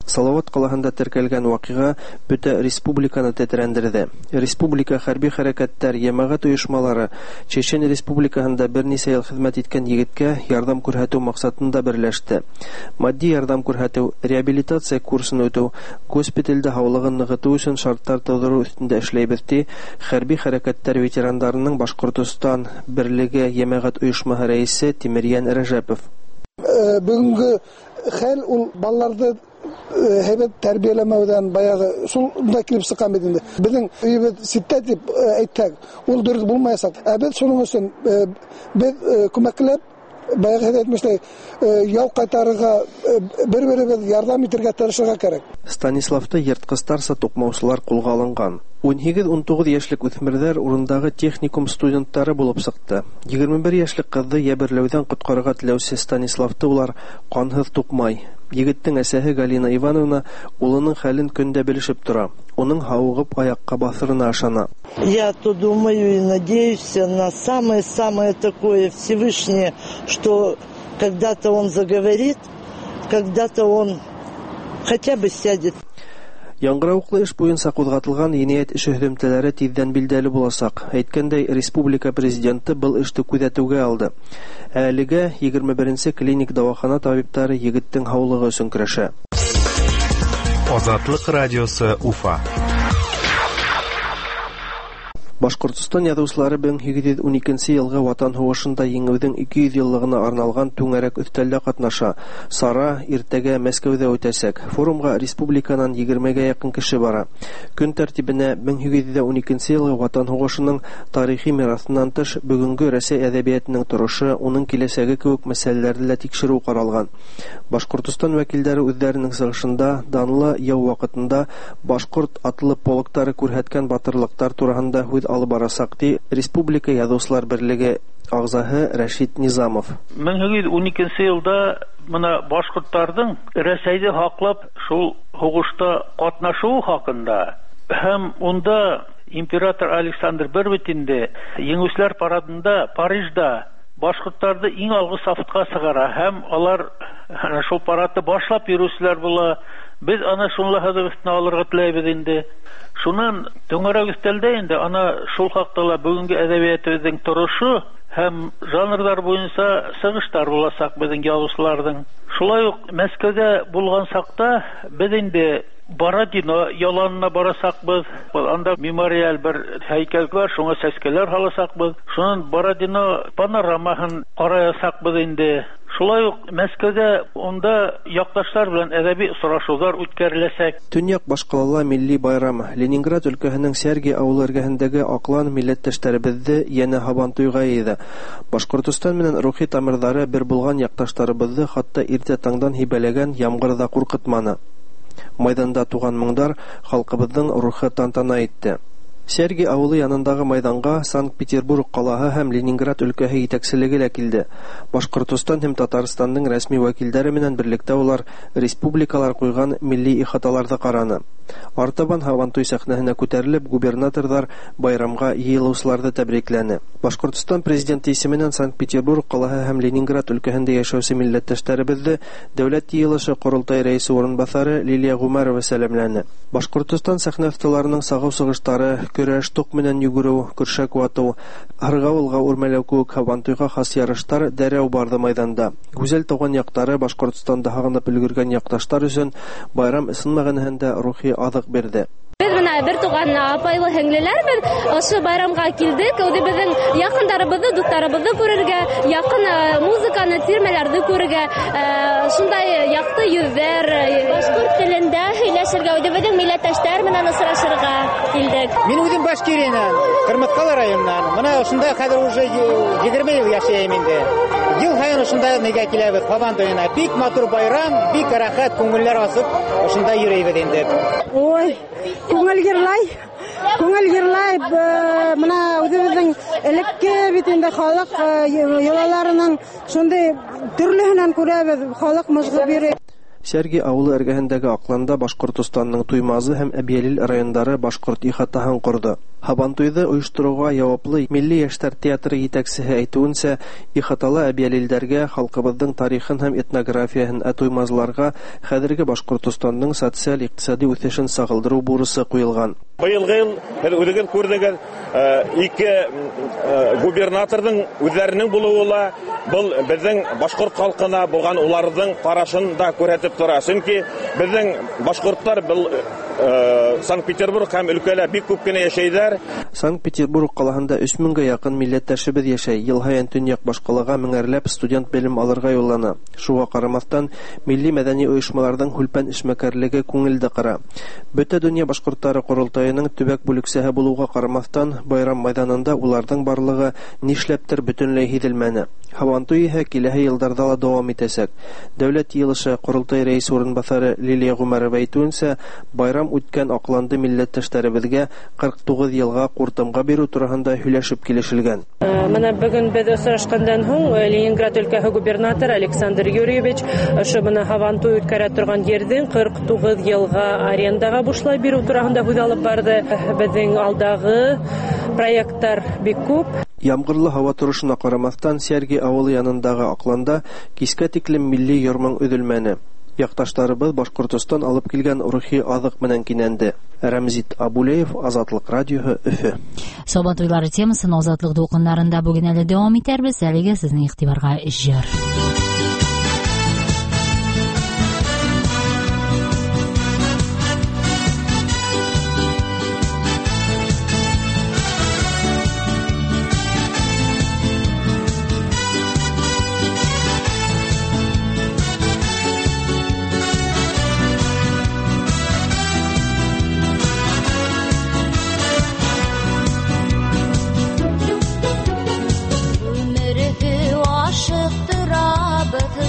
Салават ҡалаһында теркәлгән ваҡиға бөтә республиканы тетрәндерҙе. Республика хәрби хәрәкәттәр, йәмәғәт ойошмалары Чечен Республикаһында бер нисә йыл хеҙмәт иткән егеткә ярҙам күрһәтеү маҡсатында берләште. Матди ярҙам күрһәтеү, реабилитация курсын үтеү, госпиталдә һаулығын нығытыу өсөн шарттар тыуҙырыу өҫтөндә эшләйбеҙ, ти хәрби хәрәкәттәр ветерандарының Башҡортостан берлеге йәмәғәт ойошмаһы рәйесе Тимерйән Рәжәпов.
Бүгенге хәл ул балаларҙы һәйбәт тәрбиәләмәүҙән баяғы шунда килеп сыҡҡан бит инде. Беҙҙең өйөбөҙ ситтә дип әйтһәк, ул дөрөҫ булмаясаҡ. Ә беҙ шуның өсөн беҙ күмәкләп баяғы һеҙ әйтмешләй яу ҡайтарырға бер-беребеҙ ярҙам итергә тырышырға кәрәк.
Станиславта йыртҡыстарса туҡмаусылар ҡулға алынған. 18-19 йәшлек үҫмерҙәр урындағы техникум студенттары булып сыҡты. 21 йәшлек ҡыҙҙы йәберләүҙән ҡотҡарырға теләүсе Станиславты улар ҡанһыҙ туҡмай. Егеттең әсәһе Галина Ивановна улының хәлен көндә белешеп тора. Уның һауығып аяҡҡа баҫырына ышана.
Я то думаю и надеюсь на самое-самое такое Всевышнее, что когда-то он заговорит, когда-то он хотя бы сядет.
Яңғырауыҡлы эш буйынса ҡуҙғатылған енәйәт эше һөҙөмтәләре тиҙҙән билдәле буласаҡ. Әйткәндәй, республика президенты был эште күҙәтеүгә алды. Әлегә 21-нсе клиник дауахана табиптары егеттең һаулығы өсөн көрәшә.
Азатлыҡ радиосы Уфа.
Башҡортостан яҙыусылары 1812 йылғы ватан һуғышында еңеүҙең 200 йыллығына арналған түңәрәк өҫтәлдә ҡатнаша. Сара иртәгә Мәскәүҙә үтәсәк. Форумға республиканан 20-гә яҡын кеше бара. Көн тәртибенә 1812 йылғы ватан һуғышының тарихи мираҫынан тыш бөгөнгө Рәсәй әҙәбиәтенең торошо, уның киләсәге кеүек мәсьәләләрҙе лә тикшереү ҡаралған. Башҡортостан вәкилдәре үҙҙәренең сығышында данлы яу ваҡытында башҡорт атлы полктары күрһәткән батырлыҡтар тураһында һүҙ алып барасаҡ, ти Республика Яҙыусылар берлеге ағзаһы Рәшит Низамов.
1912 йылда мына башҡорттарҙың Рәсәйҙе һаҡлап шул һуғышта ҡатнашыуы хаҡында һәм унда император Александр Бербетинде еңеүселәр парадында Парижда башҡорттарҙы иң алғы сафҡа сығара һәм алар шул парадты башлап йөрөүселәр була. Без ана шунла һыҙыҡ өҫтөнә алырға теләйбеҙ инде. Шунан түңәрәк өҫтәлдә инде ана шул хаҡта ла бөгөнгө әҙәбиәтебеҙҙең торошо һәм жанрҙар буйынса сығыштар буласаҡ беҙҙең яҙыусыларҙың. Шулай уҡ Мәскәүҙә булған саҡта беҙ инде Бородино яланына барасаҡбыҙ. Анда мемориаль бер һәйкәл бар, шуңа сәскәләр һаласаҡбыҙ. Шунан Бородино панорамаһын ҡараясаҡбыҙ инде. Шулай уҡ Мәскәүҙә унда яҡташтар белән әҙәби осрашыуҙар үткәреләсәк.
Төньяҡ Башҡалала милли байрам. Ленинград өлкәһенең Сәрги ауылы эргәһендәге аҡлан милләттәштәребеҙҙе йәнә һабантуйға йыйҙы. Башҡортостан менән рухи тамырҙары бер булған яҡташтарыбыҙҙы хатта иртә таңдан һибәләгән ямғыр ҙа ҡурҡытманы. Майҙанда туған моңдар халҡыбыҙҙың рухы тантана итте. Сәрги ауылы янындағы майҙанға Санкт-Петербург ҡалаһы һәм Ленинград өлкәһе етәкселеге лә килде. Башҡортостан һәм Татарстандың рәсми вәкилдәре менән берлектә улар республикалар ҡуйған милли ихаталарҙы ҡараны. Артабан һабантуй сәхнәһенә күтәрелеп, губернаторҙар байрамға йыйылыусыларҙы тәбрикләне. Башҡортостан президенты исеменән Санкт-Петербург ҡалаһы һәм Ленинград өлкәһендә йәшәүсе милләттәштәребеҙҙе Дәүләт йыйылышы ҡоролтай рәйесе урынбаҫары Лилия Ғүмәрова сәләмләне. Башҡортостан сәхнә оҫталарының сағыу сығыштары, көрәш, тоҡ менән йүгереү, көршәк ватыу, һырғауылға үрмәләү кеүек һабантуйға хас ярыштар дәрәү барды майҙанда. Гүзәл тыуған яҡтары Башҡортостанда һағынып өлгөргән яҡташтар өсөн байрам ысын мәғәнәһендә рухи аҙыҡ бирҙе.
Без менә бер туған апайлы һеңлеләр беҙ ошо байрамға килдек. Үҙе беҙҙең яҡындарыбыҙҙы, дуҫтарыбыҙҙы күрергә, яҡын музыканы, тирмәләрҙе күрергә, шундай яҡты йөҙҙәр, башҡорт телендә һөйләшергә, үҙебеҙҙең милләттәштәр менән осрашырға килдек.
Мин үҙем Башкириянан, Ҡырмыҫҡалы районынан. Мына ошонда хәҙер уже 20 йыл йәшәйем инде. Йыл һайын ошонда нигә киләбеҙ, һабантуйына. Бик матур байрам, бик рәхәт, күңелләр асып, ошонда йөрөйбөҙ инде.
Ой, күңел йырлай, мына үҙебеҙҙең элекке бит инде халыҡ йолаларының шундай төрлөһөнән күрәбеҙ, халыҡ мыжғып йөрөй.
Сәрги авылы эргәһендәге Акланда Башкортстанның Туймазы һәм Әбиялил райондары башкорт ихатаһын корды. Һабантуйды оештыруга яуаплы Милли яшьтәр театры җитәкчесе әйтүенчә, ихаталы Әбиялилдәргә халкыбызның тарихын һәм этнографиясын, ә Туймазларга хәзерге Башкортстанның социаль-икътисади үсешен сагылдыру бурысы куелган.
Быелгы ел үдеген күрдегез ике губернаторның үзләренең булуыла бұл безнең башкорт халкына булган уларның карашын да күрсәтеп тора. Чөнки безнең башкортлар бұл Санкт-Петербург һәм өлкәләр бик күп кенә яшәйдер.
Санкт-Петербург калаһында 3000-га якын милләттәшебез яшәй. Ел һаен төньяк башкалага меңәрләп студент белем алырга юллана. Шуңа карамастан, милли мәдәни оешмаларның хулпан эшмәкәрлеге күңелдә кара. Бөтә дөнья башкортлары курултаеның төбәк бүлексәһе булуга карамастан, байрам мәйданында уларның барлыгы нишләптер бөтенләй һизелмәне. Һабантуй иһә киләһе елларда ла дәвам итәсәк. Дәүләт йыелышы Курултай рәис урынбасары Лилия Гумәрова әйтүенчә, байрам үткән Акланды милләттәшләребезгә 49 елга куртымга бирү турында һөйләшеп килешелгән.
Менә бүген без очрашкандан соң Ленинград өлкәсе губернаторы Александр Юрьевич ошо менә Һабантуй үткәрә торган ердән 49 елга арендага бушлай бирү турында һүз алып барды. Безнең алдагы проекттар бик күп.
Ямгырлы һава торышына карамастан, Сәрги авылы янындагы Акланда кискә тиклем милли йормың өҙөлмәне. Якташларыбыз Башкортстан алып килгән рухи азык менән кинәнде. Рәмзит Абулеев, Азатлык радиоһы, Өфө.
Сабантуйлары темасын Азатлык дулкыннарында бүген әле дәвам итәрбез. Әлегә сезнең игътибарга җыр.
Aşıktır abı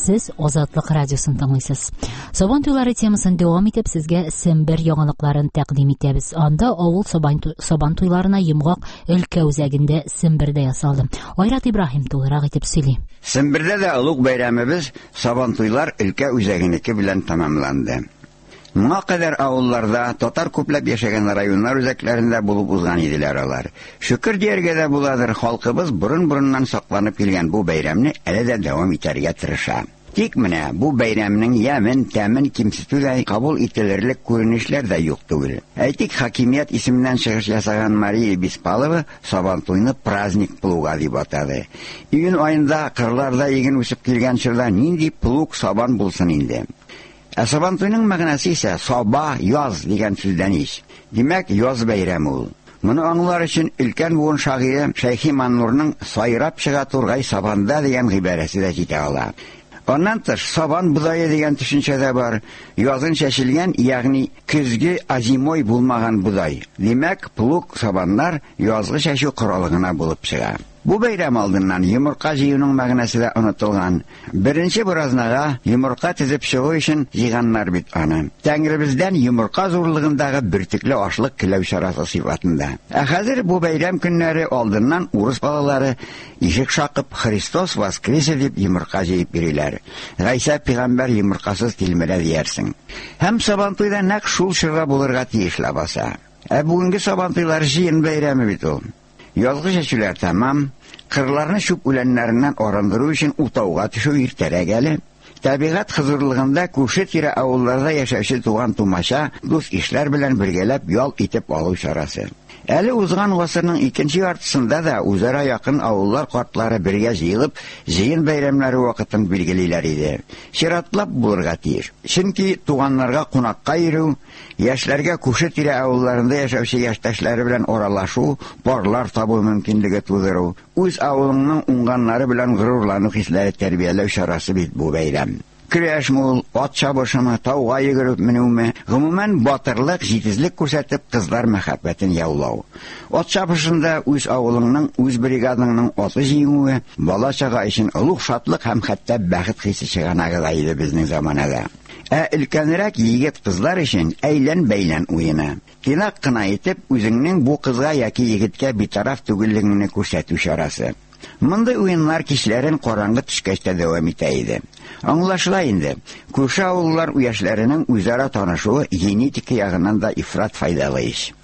Сез Азатлык радиосын тыңлыйсыз. Сабан туйлары темасын дәвам итеп сезгә Сембер яңалыкларын тәкъдим итәбез. Анда авыл сабан туйларына йомгак өлкә үзәгендә Сембердә ясалды. Айрат Ибраһим тулырак итеп сөйли.
Сембердә дә улуг бәйрәмебез сабан туйлар өлкә үзәгенеке белән тамамланды. Моңа кадәр авылларда татар күпләп яшәгән районнар үзәкләрендә булып узган иделәр алар. Шөкер дияргә дә буладыр, халкыбыз борын-борыннан сакланып килгән бу бәйрәмне әле дә дәвам итәргә тырыша. Тик менә бу бәйрәмнең ямен, тәмен кимсетүдә кабул ителерлек күренешләр дә юк түгел. Әйтик, хакимият исеменнән чыгыш ясаган Мария Беспалова Сабантуйны праздник плуга дип атады. Июнь айында кырларда иген үсеп килгән чорда нинди плуг сабан булсын инде. Сабантуйның мәгънәсе исә саба, яз дигән сүздән иш. Димәк, яз бәйрәме ул. Моны аңлар өчен өлкән буын шагыйре Шәйхи Маннурның сайрап чыга тургай сабанда дигән гыйбарәсе дә җитә ала. Аннан тыш, сабан будае дигән төшенчә дә бар. Язын чәчелгән, ягъни көзге азимой булмаган будай. Димәк, плуг сабаннар язгы чәчү коралыгына булып чыга. Бу бәйрәм алдыннан йомырка җыюның мәгънәсе дә онытылган. Беренче буразнага йомырка тезеп чыгу өчен җыйганнар бит аны. Тәңребездән йомырка зурлыгындагы бөртекле ашлык киләү чарасы сыйфатында. Хәзер бу бәйрәм көннәре алдыннан урыс балалары ишек шакып Христос воскресе дип йомырка җыеп бириләр. Гайса пәйгамбәр йомыркасыз килмәде диярсең. Һәм Сабантуйда нәкъ шул чорда булырга тиеш лабаса. Бүгенге Сабантуйлар җыен бәйрәме бит ул. Язгы чәчүләр тамам, кырларны чүп үләннәреннән арындыру өчен утауга төшү иртәрәк әле. Табигать хозурлыгында күрше-тирә авылларда яшәүче туган тумача, дус ишләр белән бергәләп ял итеп алу чарасы. Әле узган гасырның икенче яртысында да үзара якын авыллар картлары бергә җыелып, җыен бәйрәмнәре вакытын билгелиләр иде. Чиратлап булырга тиеш. Чөнки туганнарга кунакка йөрү, яшьләргә күрше-тирә авылларында яшәүче яшьтәшләре белән аралашу, парлар табу мөмкинлеге тудыру, үз авылының уңганнары белән горурлану хисләре тәрбияләү чарасы бит бу бәйрәм. Көрәш мул, ат чабышымы, тауга йөгереп менүме, гомумән батырлык, җитезлек күрсәтеп кызлар мәхәббәтен яулау. Ат чабышында үз авылыңның, үз бригадаңның аты җиңүе, бала-чага өчен олуг шатлык һәм хәтта бәхет хисе чыганагы да иде безнең заманада. Өлкәнрәк егет кызлар өчен әйлән-бәйлән уены. Тинак кына итеп үзеңнең бу кызга яки егеткә битараф түгеллегеңне күрсәтү чарасы. Мондай уеннар кичләрен караңгы төшкәч тә дәвам итә иде. Аңлашыла инде, күрше авыллар яшьләренең үзара танышуы генетика ягыннан да ифрат файдалы иш.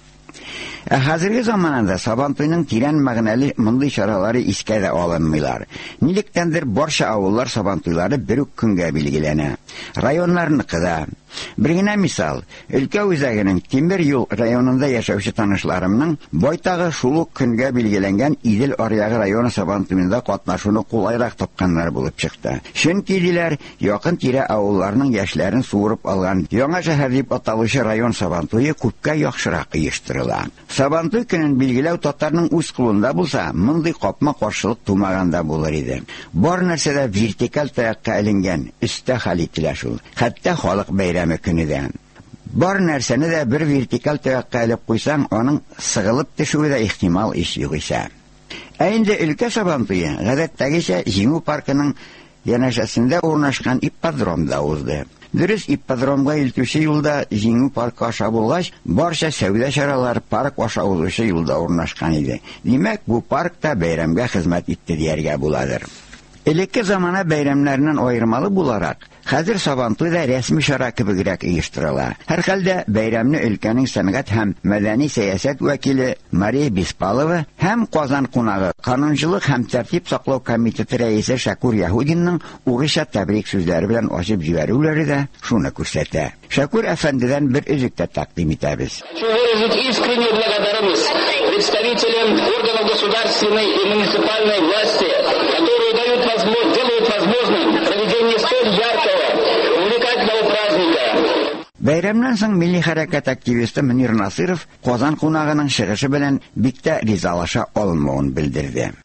Хәзерге заманда Сабантуйның тирән мәгънәле мондый чаралары искә дә алынмыйлар. Нилектәндер барча авыллар Сабантуйлары бер үк көнгә билгеләнә. Районнарныкы да. Бер генә мисал, өлкә үзәгенең Тимер юл районында яшәүче танышларымның байтагы шул ук көнгә билгеләнгән Идел аръягы районы Сабантуйында катнашуны кулайрак тапканнар булып чыкты. Чөнки диләр, якын тирә авылларның яшьләрен суырып алган Яңа шәһәр дип аталучы район Сабантуйы күпкә яхшырак оештырыла. Сабантуй көнен билгеләү татарның үз кулында булса, мондый капма каршылык тумаганда булыр иде. Бар нәрсә дә вертикаль таякка эленгән, өстә хәл ителә шул. Хәтта халык бәйрәме көнедән. Бар нәрсәне дә бер вертикаль таякка элеп куйсаң, аның сыгылып төшүе дә ихтимал иш юк исә. Инде өлкә Сабантуйы гадәттәгечә җиңү паркының янәшәсендә урнашкан ипподромда узды. Дөрес, ипподромга илтүче юлда җиңү паркы аша булгач, барча сәүдә чаралары парк аша узучы юлда урнашкан иде. Димәк, бу паркта бәйрәмгә хезмәт итте дияргә буладыр. Элекке замана бәйрәмнәреннән аермалы буларак, хәзер Сабантуйда рәсми чара кебегрәк оештырыла. Һәр хәлдә бәйрәмне өлкәнең сәнгать һәм мәдәни сәясәт вәкиле Мария Беспалова һәм Казан кунагы Канунчылык һәм тәртип саклау комитеты рәисе Шакур Яһудинның урысча тәбрик сүзләре белән ачып җибәрүләре дә шуны күрсәтә. Шакур әфәндедән бер өзек тә тәкъдим итәбез.
Искренне благодарность представителям органов государственной и муниципальной власти, которые делают возможным проведение столь яркого, увлекательного праздника.
Бәйрәмнән соң милли хәрәкәт активисты Мөнир Насыров Казан кунагының чыгышы белән бик тә ризалаша алмавын белдерде.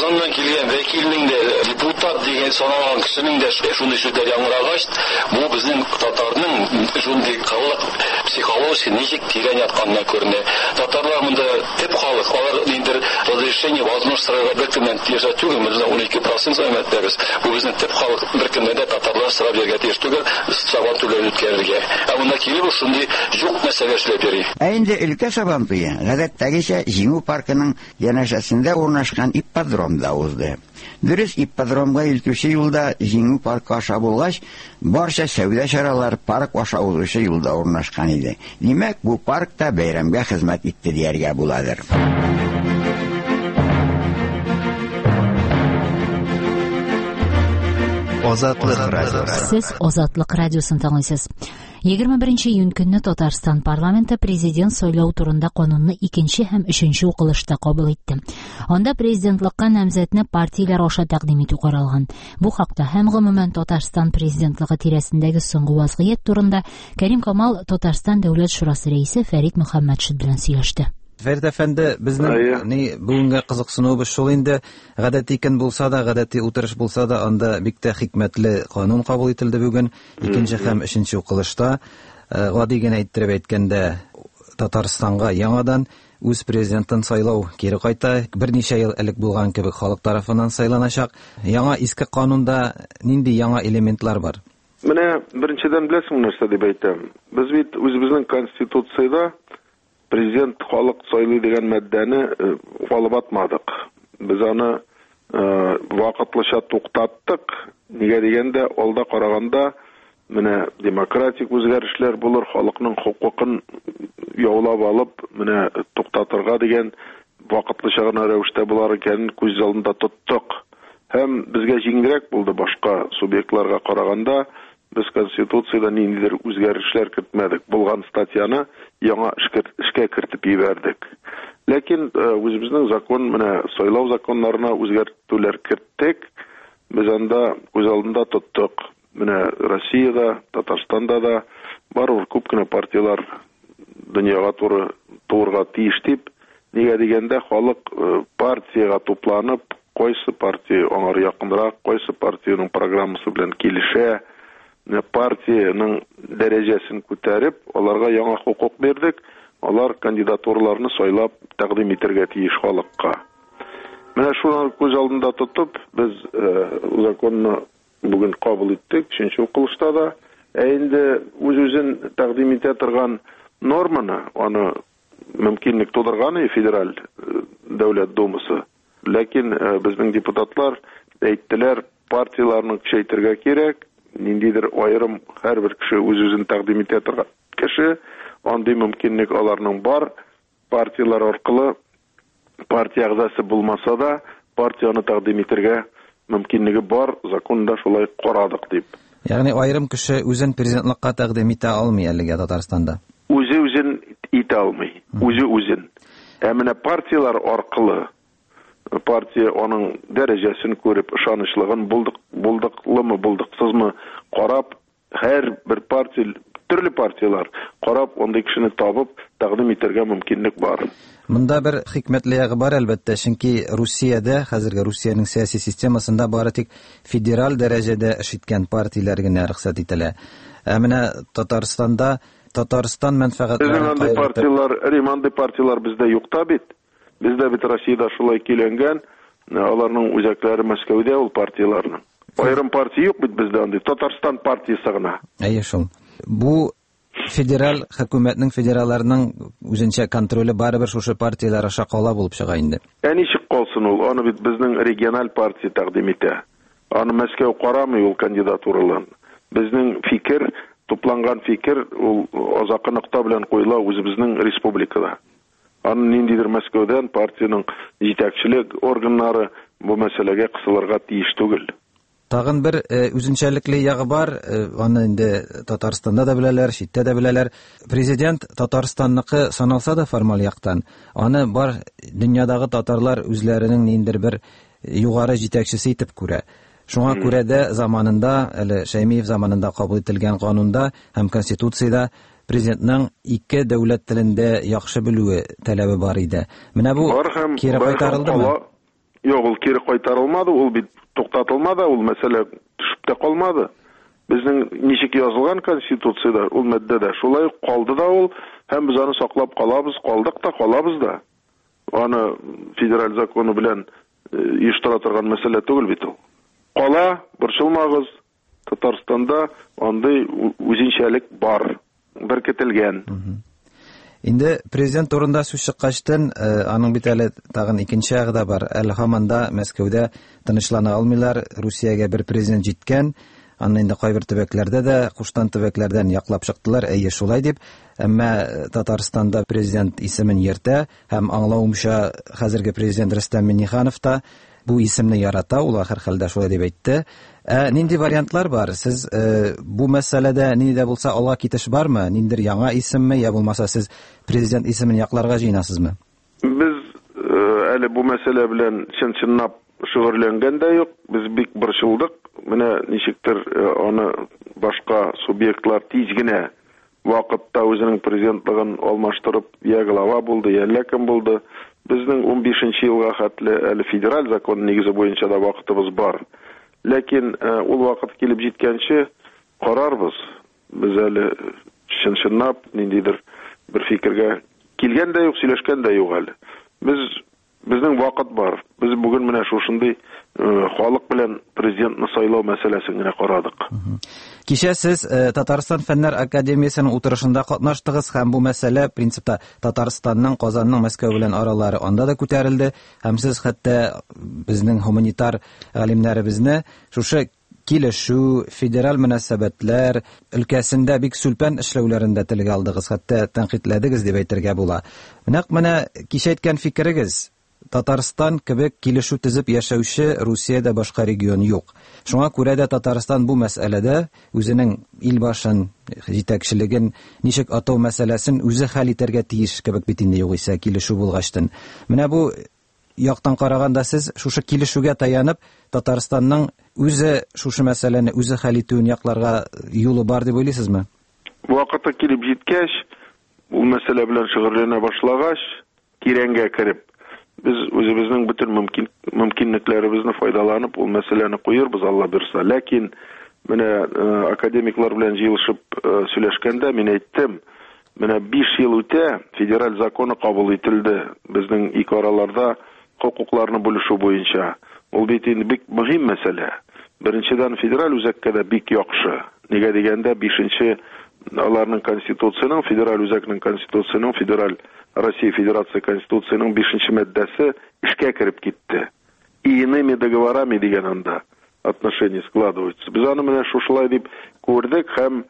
Казаннан килгән вәкилнең дә, депутат дигән саналган кешенең дә шундый сүзләр яңгырагач, бу безнең татарның шундый кылык психология ничек тирән ятканына күренә. Татарлар монда төп халык, алар инде разрешение возможность сорарга беркемнән тиеш түгел, безнең 12% сәламәтләрбез. Бу безнең төп халык, беркемнән дә татарлар сорап бергә тиеш түгел, Сабантуйлар үткәрергә. Ә монда килеп шундый юк мәсьәлә эшләп йөри.
Ә инде өлкә Сабантуе гадәттәгечә җиңү паркының янәшәсендә урнашкан ипподромда узды. Дөрес, ипподромга илтүче юлда җиңү паркы аша булгач, барча сәүдә чаралар парк аша узучы юлда урнашкан иде. Димәк, бу паркта бәйрәмгә хезмәт итте дияргә буладыр.
Азатлык радиосы. Сез Азатлык радиосын тыңлыйсыз. 21 июнь көнне Татарстан парламенты президент сайлау турында канунны 2 һәм 3 укылышта кабул итте. Анда президентлыкка намзәтне партияләр аша тәкъдим итү каралган. Бу хакта һәм гомумән Татарстан президентлыгы тирәсендәге соңгы вазгыять турында Кәрим Камал Татарстан дәүләт шурасы рәисе Фәрит Мөхәммәтшин белән сөйләште.
Фәрит әфәнде, безнең бүгенге кызыксынуыбыз шул инде, гадәти көн булса да, гадәти утырыш булса да, анда бик тә хикмәтле канун кабул ителде бүген, 2 һәм 3 укылышта. Гади генә иттереп әйткәндә, Татарстанга яңадан үз президентын сайлау кире кайта, берничә ел элек булган кебек халык тарафыннан сайланачак. Яңа иске канунда нинди яңа элементлар бар?
Менә беренчедән беләсең нәрсә дип әйтәм. Без бит үзебезнең конституциядә президент халык сайлый дигән мәддәне алып атмадык. Без аны вакытлыча туктаттык. Нигә дигәндә, алда караганда менә демократик үзгәрешләр булыр, халыкның хукукын яулап алып, менә туктатырга дигән вакытлыча гына рәвештә булар икәнен күз алдында тоттык. Һәм безгә җиңелрәк булды башка субъектларга караганда. Без конституциядә ниндидер үзгәрешләр кертмәдек. Булган статьяны яңа эшкә кертеп ибәрдек. Ләкин үзебезнең закон, менә сайлау законнарына үзгәртүләр керттек. Без анда күз алдында тоттык. Менә Россиядә, Татарстанда да барыр күп кенә партиялар дөньяга турыга тиеш дип. Нигә дигәндә, халык партияга тупланып, кайсы партия аңар якынрак, кайсы партияның программасы белән килешә, партияның дәрәҗәсен күтәреп, аларга яңа хукук бирдек, алар кандидатураларны сайлап тәкъдим итәргә тиеш халыкка. Менә шуны күз алдында тотып, без законны бүген кабул иттек, 3 укылышта да. Инде үз-үзен тәкъдим итә торган норманы, аны мөмкинлек тудырган федераль дәүләт думасы. Ләкин безнең депутатлар әйттеләр, партияларны көчәйтергә кирәк. Ниндидер айрым һәрбер кеше үз-үзен тәкъдим итә торган кеше, андый мөмкинлек аларның бар. Партиялар аркылы партия әгъзасы булмаса да, партияны тәкъдим итәргә мөмкинлеге бар. Законда шулай карадык дип.
Ягъни айрым кеше үзен президентлыкка тәкъдим итә алмый әлегә Татарстанда.
Үзе-үзен итә алмый. Үзе-үзен. Ә менә партиялар аркылы партия аның дәрәҗәсен күреп, ышанычлыгын булдыклымы, булдыксызмы карап, һәр бер партия, төрле партиялар карап, андый кешене табып, тәкъдим итәргә мөмкинлек бар.
Монда бер хикмәтле ягы бар әлбәттә, чөнки Русиядә, хәзерге Русиянең сәяси системасында бары тик федераль дәрәҗәдә эш иткән партияләр генә рөхсәт ителә. Ә менә Татарстанда Татарстан мәнфәгатьләрен
партиялар бездә юкта бит. Бездә бит Россиядә шулай киләнгән, аларның үзәкләре Мәскәүдә ул партияларның. Айрым партия юк бит бездә андый, Татарстан партиясы гына.
Әйе шул. Бу федераль хөкүмәтнең, федералларның үзенчә контроле барыбер шушы партиялар аша кала булып чыга инде.
Ничек калсын ул? Аны бит безнең региональ партия тәкъдим итә. Аны Мәскәү карамый ул кандидатураларын. Безнең фикер, тупланган фикер ул азакыныкта белән куела үзебезнең республикада. Аны ниндидер Мәскәүдән партияның җитәкчелек органнары бу мәсьәләгә кысылырга тиеш түгел.
Тагын бер үзенчәлекле ягы бар, аны инде Татарстанда да беләләр, читтә дә беләләр. Президент Татарстанныкы саналса да формаль яктан, аны бар дөньядагы татарлар үзләренең ниндидер бер югары җитәкчесе итеп күрә. Шуңа күрә дә заманында, әле Шәймиев заманында кабул ителгән канунда һәм конституциядә президентның 2 дәүләт телендә яхшы белүе таләбе бар иде. Менә бу кире кайтарылдымы?
Yok, ул кире кайтарылмады, ул бит туктатылмады, ул мәсьәлә төшеп тә калмады. Безнең ничек язылган Конституциядә, ул мәддәдә шулай калды да ул, һәм без аны саклап калабыз, калдык та, калабыз да. Аны федераль законы белән оештыра торган мәсьәлә түгел бит ул. Кала, борчылмагыз, Татарстанда андый үзенчәлек бар, беркетелгән.
Инде президент турында сүз чыккачтан, аның бит әле тагын икенче ягы да бар. Әле һаманда Мәскәүдә тынычлана алмыйлар, Русиягә бер президент җиткән. Аны инде кайбер төбәкләрдә дә, куштан төбәкләрдән яклап чыктылар, әйе шулай дип. Әмма Татарстанда президент исемен йөртә һәм аңлавымча хәзерге президент Рөстәм Миңнеханов та бу исемне ярата, ул ахыр хәлдә шулай дип әйтте. Нинди вариантлар бар? Сез бу мәсьәләдә нинди дә булса алга китеш бармы? Ниндер яңа исемме, я булмаса сез президент исемен якларга җыенасызмы?
Без әле бу мәсьәлә белән чын-чынлап шөгырьләнгән дә юк. Без бик борчылдык. Менә ничектер аны башка субъектлар тиз генә вакытта үзенең президентлыгын алмаштырып, я глава булды, я ләкин булды. Безнең 15нче елга хәтле әле федераль закон нигезе буенча да вакытыбыз бар. Ләкин ул вакыт килеп җиткәнче карарбыз. Без әле чын-чынлап ниндидер бер фикергә килгән дә юк, сөйләшкән дә юк әле. Безнең вакыт бар. Без бүген менә шушындый халык белән президентны сайлау мәсьәләсен генә карадык.
Кичә сез Татарстан Фәннәр академиясенең утырышында катнаштыгыз һәм бу мәсьәлә принципта Татарстанның Казанның Мәскәү белән аралары анда да күтәрелде. Һәм сез хәтта безнең гуманитар галимнәребезне шушы килешү, федераль мөнәсәбәтләр өлкәсендә бик сүлпән эшләүләрендә телгә алдыгыз, хәтта тәнкыйтьләдегез дип әйтергә була. Менә кичә әйткән фикерегез, Татарстан кебек килешү төзеп яшәүче Русиядә башка регион юк. Шуңа күрә дә Татарстан бу мәсьәләдә үзенең илбашын, җитәкчелеген ничек атау мәсьәләсен үзе хәл итәргә тиеш кебек бит инде югыйсә килешү булгачтан. Менә бу яктан караганда сез шушы килешүгә таянып Татарстанның үзе шушы мәсьәләне үзе хәл итүен якларга юлы бар дип уйлыйсызмы?
Вакыты килеп җиткәч, ул мәсьәлә белән шөгыльләнә башлагач, кирәнгә кереп, biz үзебезнең бөтен мөмкинлекләребезне файдаланып, ул мәсьәләне куербыз, Алла бирсә. Ләкин менә академиклар белән җыелышып сөйләшкәндә мин әйттем, менә 5 ел үтә федераль законы кабул ителде безнең ике араларда хукукларны бүлешү буенча. Ул бит инде бик мөһим мәсьәлә. Беренчедән федераль үзәккә дә бик яхшы. Нигә дигәндә 5нче аларның конституцияның, федераль үзәкнең конституцияның, федераль Россия Федерация Конституцияның 5нче маддәсе эшкә кирип китте. Иными договорами дигән анда отношения складываются. Без аны менә шушылай дип күрдек һәм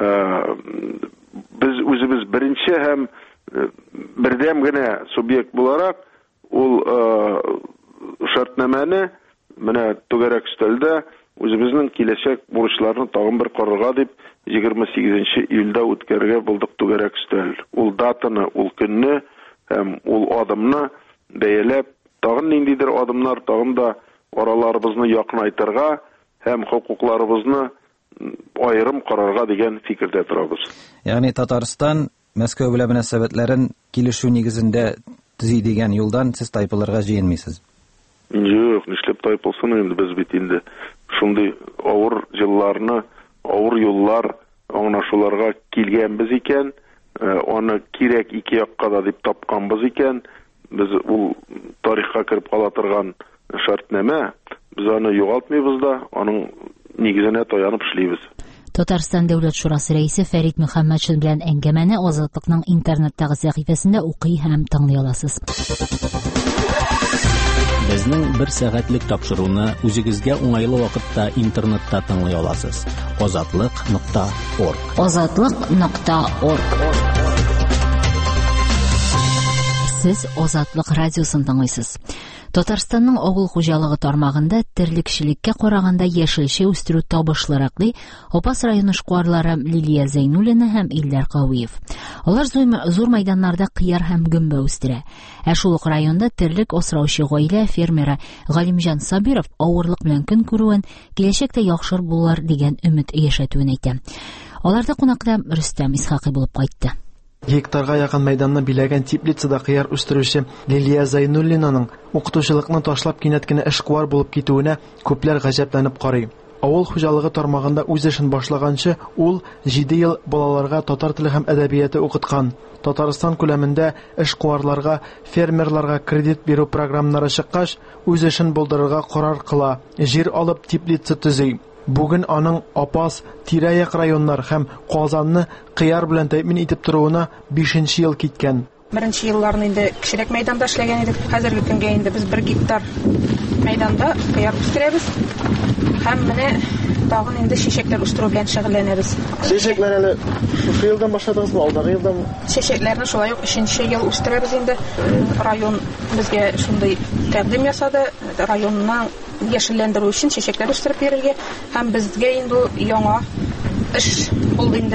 без үзебез беренче һәм бердәм генә субъект буларак ул шартнамәне менә түгәрәк өстәлдә үзебезнең киләчәк бурычларны тагын бер карарга дип 28 июльдә үткәрергә булдык түгәрәк өстәл. Ул датаны, ул көнне һәм ул адымны бәяләп, тагын ниндидер адымнар, тагын да араларыбызны якынайтырга һәм хукукларыбызны айрым карарга дигән фикердә торабыз.
Ягъни Татарстан Мәскәү белән мөнәсәбәтләрен килешү нигезендә төзи дигән юлдан сез тайпылырга җыенмыйсыз?
Юк, нишләп тайпылсын инде, без бит инде шундый авыр җилларны, авыр юллар аңлашуларга килгәнбез икән, аны кирәк ике якка да дип тапканбыз икән, без ул тарихка кирип кала торган шартнама, без аны югалтмыйбыз да, аның нигезенә таянып эшлибез.
Татарстан Дәүләт Шурасы рәисе Фәрит Мөхәммәтшин белән әңгәмәне Азатлыкның интернеттагы сәхифәсендә укый һәм тыңлый аласыз.
Безнең 1 сәгатьлек тапшыруны үзегезгә уңайлы вакытта интернетта тыңлый аласыз. Azatlıq.org.
Azatlıq.org. Сез Азатлык радиосын тыңлыйсыз. Татарстанның авыл хуҗалыгы тармагында терлекчелеккә караганда яшелчә үстерү табышлырак ди Опас районы шкварлары Лилия Зәйнуллина һәм Илләр Кавиев. Алар зур мәйданнарда кыяр һәм гөмбә үстерә. Шул ук районда терлек асраучы гаилә фермеры Галимҗан Сабиров авырлык белән көн күрүен, киләчәктә яхшыр булыр дигән өмет яшәтүен әйтә. Аларда кунакта Рөстәм Исхакый булып кайтты.
Гектарга якын мәйданны биләгән теплицада кыяр үстерүче Лилия Зайнуллинаның укытучылыкны ташлап кинәт кенә эшкуар булып китүенә күпләр гаҗәпләнеп карый. Авыл хуҗалыгы тармагында үз эшен башлаганчы ул 7 ел балаларга татар теле һәм әдәбияты укыткан. Татарстан күләмендә эшкуарларга, фермерларга кредит бирү программалары чыккач, үз эшен булдырырга карар кыла. Җир алып теплица төзи. Бүген аның Апас, тирә-як районнар һәм Казанны кыяр белән тәэмин итеп торуына 5нче ел киткән.
Беренче елларны инде кичерәк мәйданда эшләгән идек. Хәзерге көнгә инде без 1 гектар мәйданда кыяр үстерәбез. Һәм менә тагын инде чәчәкләр үстерү белән шөгыльләнәбез.
Чәчәкләр әле шушы елдан башладыгызмы, алдагы елданмы?
Чәчәкләрне шулай ук 3нче ел үстерәбез инде. Район безгә шундый тәкъдим ясады. Районның яшелләндерү өчен чәчәкләр үстереп бирергә һәм безгә инде яңа эш булды инде.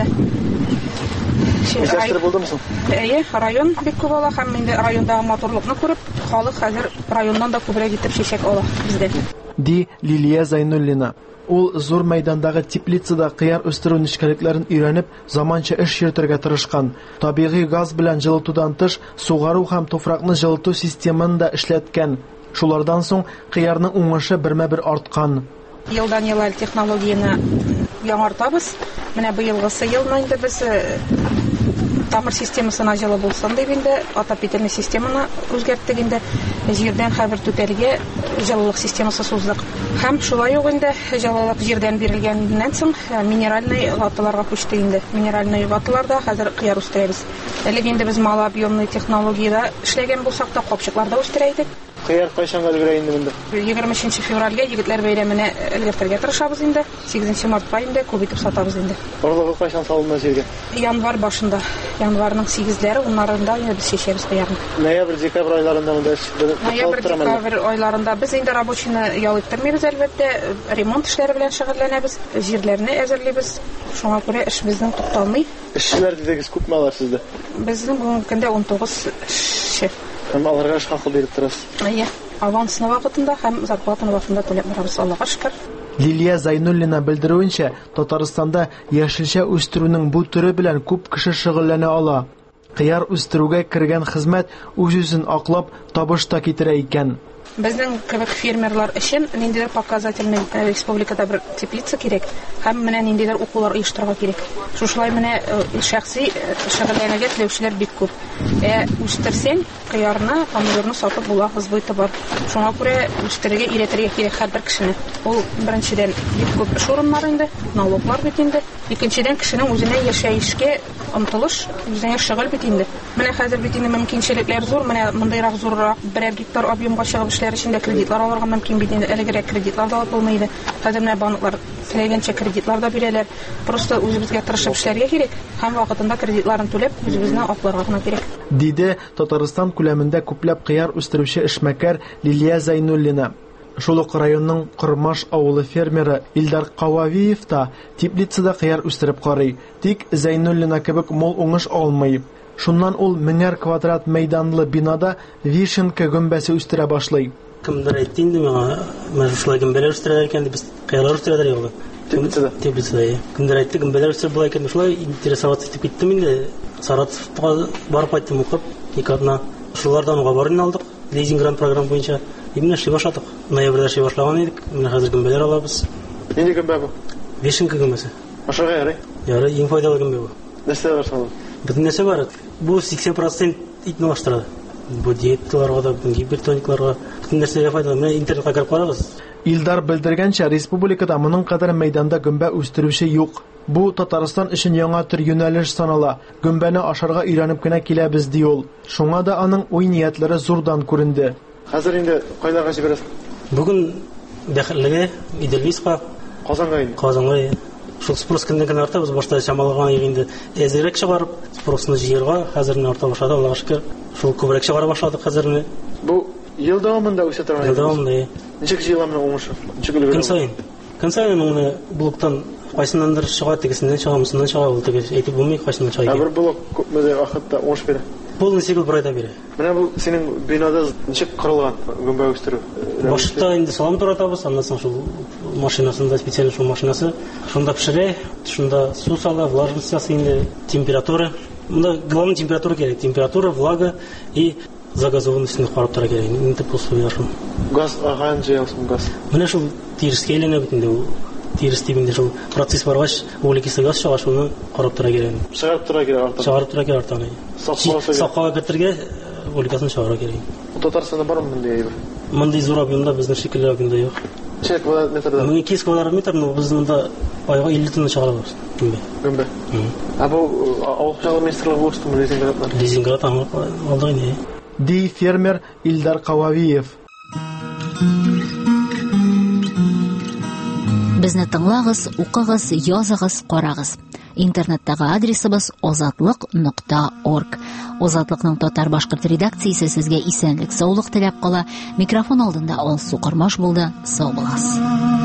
Участок булдымы соң?
Район бик күп ала һәм инде райондагы матурлыкны күреп, халык хәзер районнан да күбрәк итеп чәчәк ала бездә.
Ди Лилия Зайнуллина. Ул зур мәйдандагы теплицада кыяр үстерү нечкәлекләрен өйрәнеп, заманча эш йөртергә тырышкан. Табигый газ белән җылытудан тыш, сугару һәм туфракны җылыту системын да эшләткән. Шулардан соң кыярның уңышы бермә-бер арткан.
Елдан-ел технологияны яңартабыз. Менә быелгысы елны инде без тамыр системасына җылы булсын дип инде отопительный системаны үзгәрттек инде. Җирдән хәбәр түтәргә җылылык системасы суздык. Һәм шулай ук инде җылылык җирдән бирелгәннән соң минеральный ваталарга күчте инде. Минеральный ваталарда хәзер кыяр үстерәбез. Әлегә инде біз малообъемный технологияда эшләгән булсак та капчыкларда үстерә идек.
Кыяр кайчанга өлгерә инде монда?
23 февральгә егетләр бәйрәменә өлгертергә тырышабыз инде. 8 мартка инде күп итеп сатабыз инде.
Орлыгы кайчан салына җиргә?
Январь башында. Январьның 8-ләре, 10-нарында без чәчәбез кыярны.
Ноябрь-декабрь айларында монда
Ноябрь-декабрь айларында біз инде рабочийны ял иттермибез әлбәттә. Ремонт эшләре белән шөгыльләнәбез. Җирләрне әзерлибез. Шуңа күрә эш безнең тукталмый.
Эшчеләр дидегез күпме алар сездә?
Безнең бүгенге көндә 19 эшче.
Һәм аларга эш хакы биреп торасыз.
Авансны вакытында һәм зарплатаны вакытында түләп барабыз, Аллага шөкер.
Лилия Зайнуллина белдерүенчә, Татарстанда яшелчә үстерүнең бу төре белән күп кеше шөгыльләнә ала. Кыяр үстерүгә кергән хезмәт үз-үзен аклап табыш та китерә икән.
Безнең кебек фермерлар өчен ниндидер показательный республикада бер теплица кирәк һәм менә ниндидер укулар оештырырга кирәк. Шушылай менә шәхси шөгыльләнергә теләүчеләр бик күп. Үстерсәң, кыярны, помидорны сатып була, хезмәте бар. Шуңа күрә үстерергә өйрәтергә кирәк һәрбер кешене. Ул беренчедән бик күп эш урыннары инде, налоглар бит инде. Икенчедән кешенең үзенә яшәешкә омтылыш, үзенә шөгыль бит инде. Менә хәзер бит инде мөмкинчелекләр зур, менә мондайрак зуррак 1 гектар объемга чыгып эшләр өчен кредитлар алырга мөмкин бит инде. Әлегә кредитлар да булмый иде. Хәзер менә банклар теләгәнчә кредитлар да бирәләр. Просто үзебезгә тырышып эшләргә кирәк һәм вакытында кредитларын түләп үзебезне акларга гына кирәк.
Диде Татарстан күләмендә күпләп кыяр үстерүче эшмәкәр Лилия Зайнуллина. Шул ук районның Кырмаш авылы фермеры Илдар Кававиев та теплицада кыяр үстереп карый. Тик Зайнуллина кебек мол уңыш алмый. Шуннан ул 1000 квадрат мәйданлы бинада вишенка гөмбәсе үстерә башлый.
Кемдер әйтте инде миңа, мен шулай гөмбәләр үстерәләр икән дип, без кыярлар үстерәләр юлда. Теплицада. Кемдер әйтте гөмбәләр үстереп була икән дип, шулай интересоваться итеп киттем инде. Саратовка барып кайттым укып, икәдна. Шулардан уга барып алдык. Лизинг программа буенча. Именно эшли башладык. Ноябрьдә эшли башлаган идек. Менә хәзер гөмбәләр алабыз.
Нинди гөмбә бу?
Вишенка гөмбәсе.
Ашарга ярый?
Ярый, иң файдалы гөмбә бу.
Нәрсә бар шул?
Бөтен нәрсә бар. Бу 80% итне алыштыра. Бу диеталарга да, гипертоникларга, бөтен нәрсәгә файдалы. Менә интернетка кирип карагыз.
Илдар белдергәнчә, республикада моның кадәр мәйданда гөмбә үстерүче юк. Бу Татарстан өчен яңа төр юнәлеш санала. Гөмбәне ашарга өйрәнеп кенә киләбез ди ул. Шуңа да аның уй-ниятләре зурдан күренде. Хәзер инде кайларга җибәрәсез?
Бүген Бәхрлегә, Иделвиска,
Казанга инде.
Казанга. Шул спрос көннән арта, без башта чамалаган инде. Әзрәк чыгарып, спросны җыярга хәзер арта башлады, Аллага шөкер. Шул күбрәк чыгара башладык хәзер.
Бу ел дәвамында үсә торган.
Ел дәвамында.
Ничек җыйламны уңышы?
Көн саен моны блоктан кайсыннандыр чыга, тегесеннән чыга, мусыннан чыга, ул теге әйтеп булмый, кайсыннан чыга.
Бер блок күпме дә вакытта уңыш бирә.
Полный цикл пройда бирә.
Менә бу синең бинада ничек корылган гөмбә үстерү?
Башта инде салам торатабыз, аннан соң шул машинасында специаль шул машинасы, шунда пешерә, шунда су сала, влажность ясый инде, температура Мында главный температура керек. Температура, влага и загазованностьны карап тора керек. Инде условия шул.
Газ аган җыелсын газ.
Менә шул тирескә әйләнә бит инде ул. Тирес тибендә шул процесс баргач, углекислый газ чыга, шуны карап тора керек.
Чыгарып тора керек арта.
Чыгарып тора керек арта. Сакка кертергә углекасын чыгарып керек.
Татарстанда бармы мондый әйбер?
Мондый зур объемда безнең шикелле объемда юк.
Чек километрда.
1200 километр, но без монда айга 50 тонна чыгарабыз.
Гөмбә. Бу авыл хуҗалыгы министрлыгы булыштымы Ленинградта?
Ленинград алды инде.
Ди фермер Илдар Кававиев.
Безне тыңлагыз, укыгыз, языгыз, карагыз. Интернеттагы адресыбыз озатлык.орг. Озатлыкның татар-башкорт редакциясе сезгә исәнлек, саулык теләп кала. Микрофон алдында Алсу Кырмаш булды. Сау булыгыз.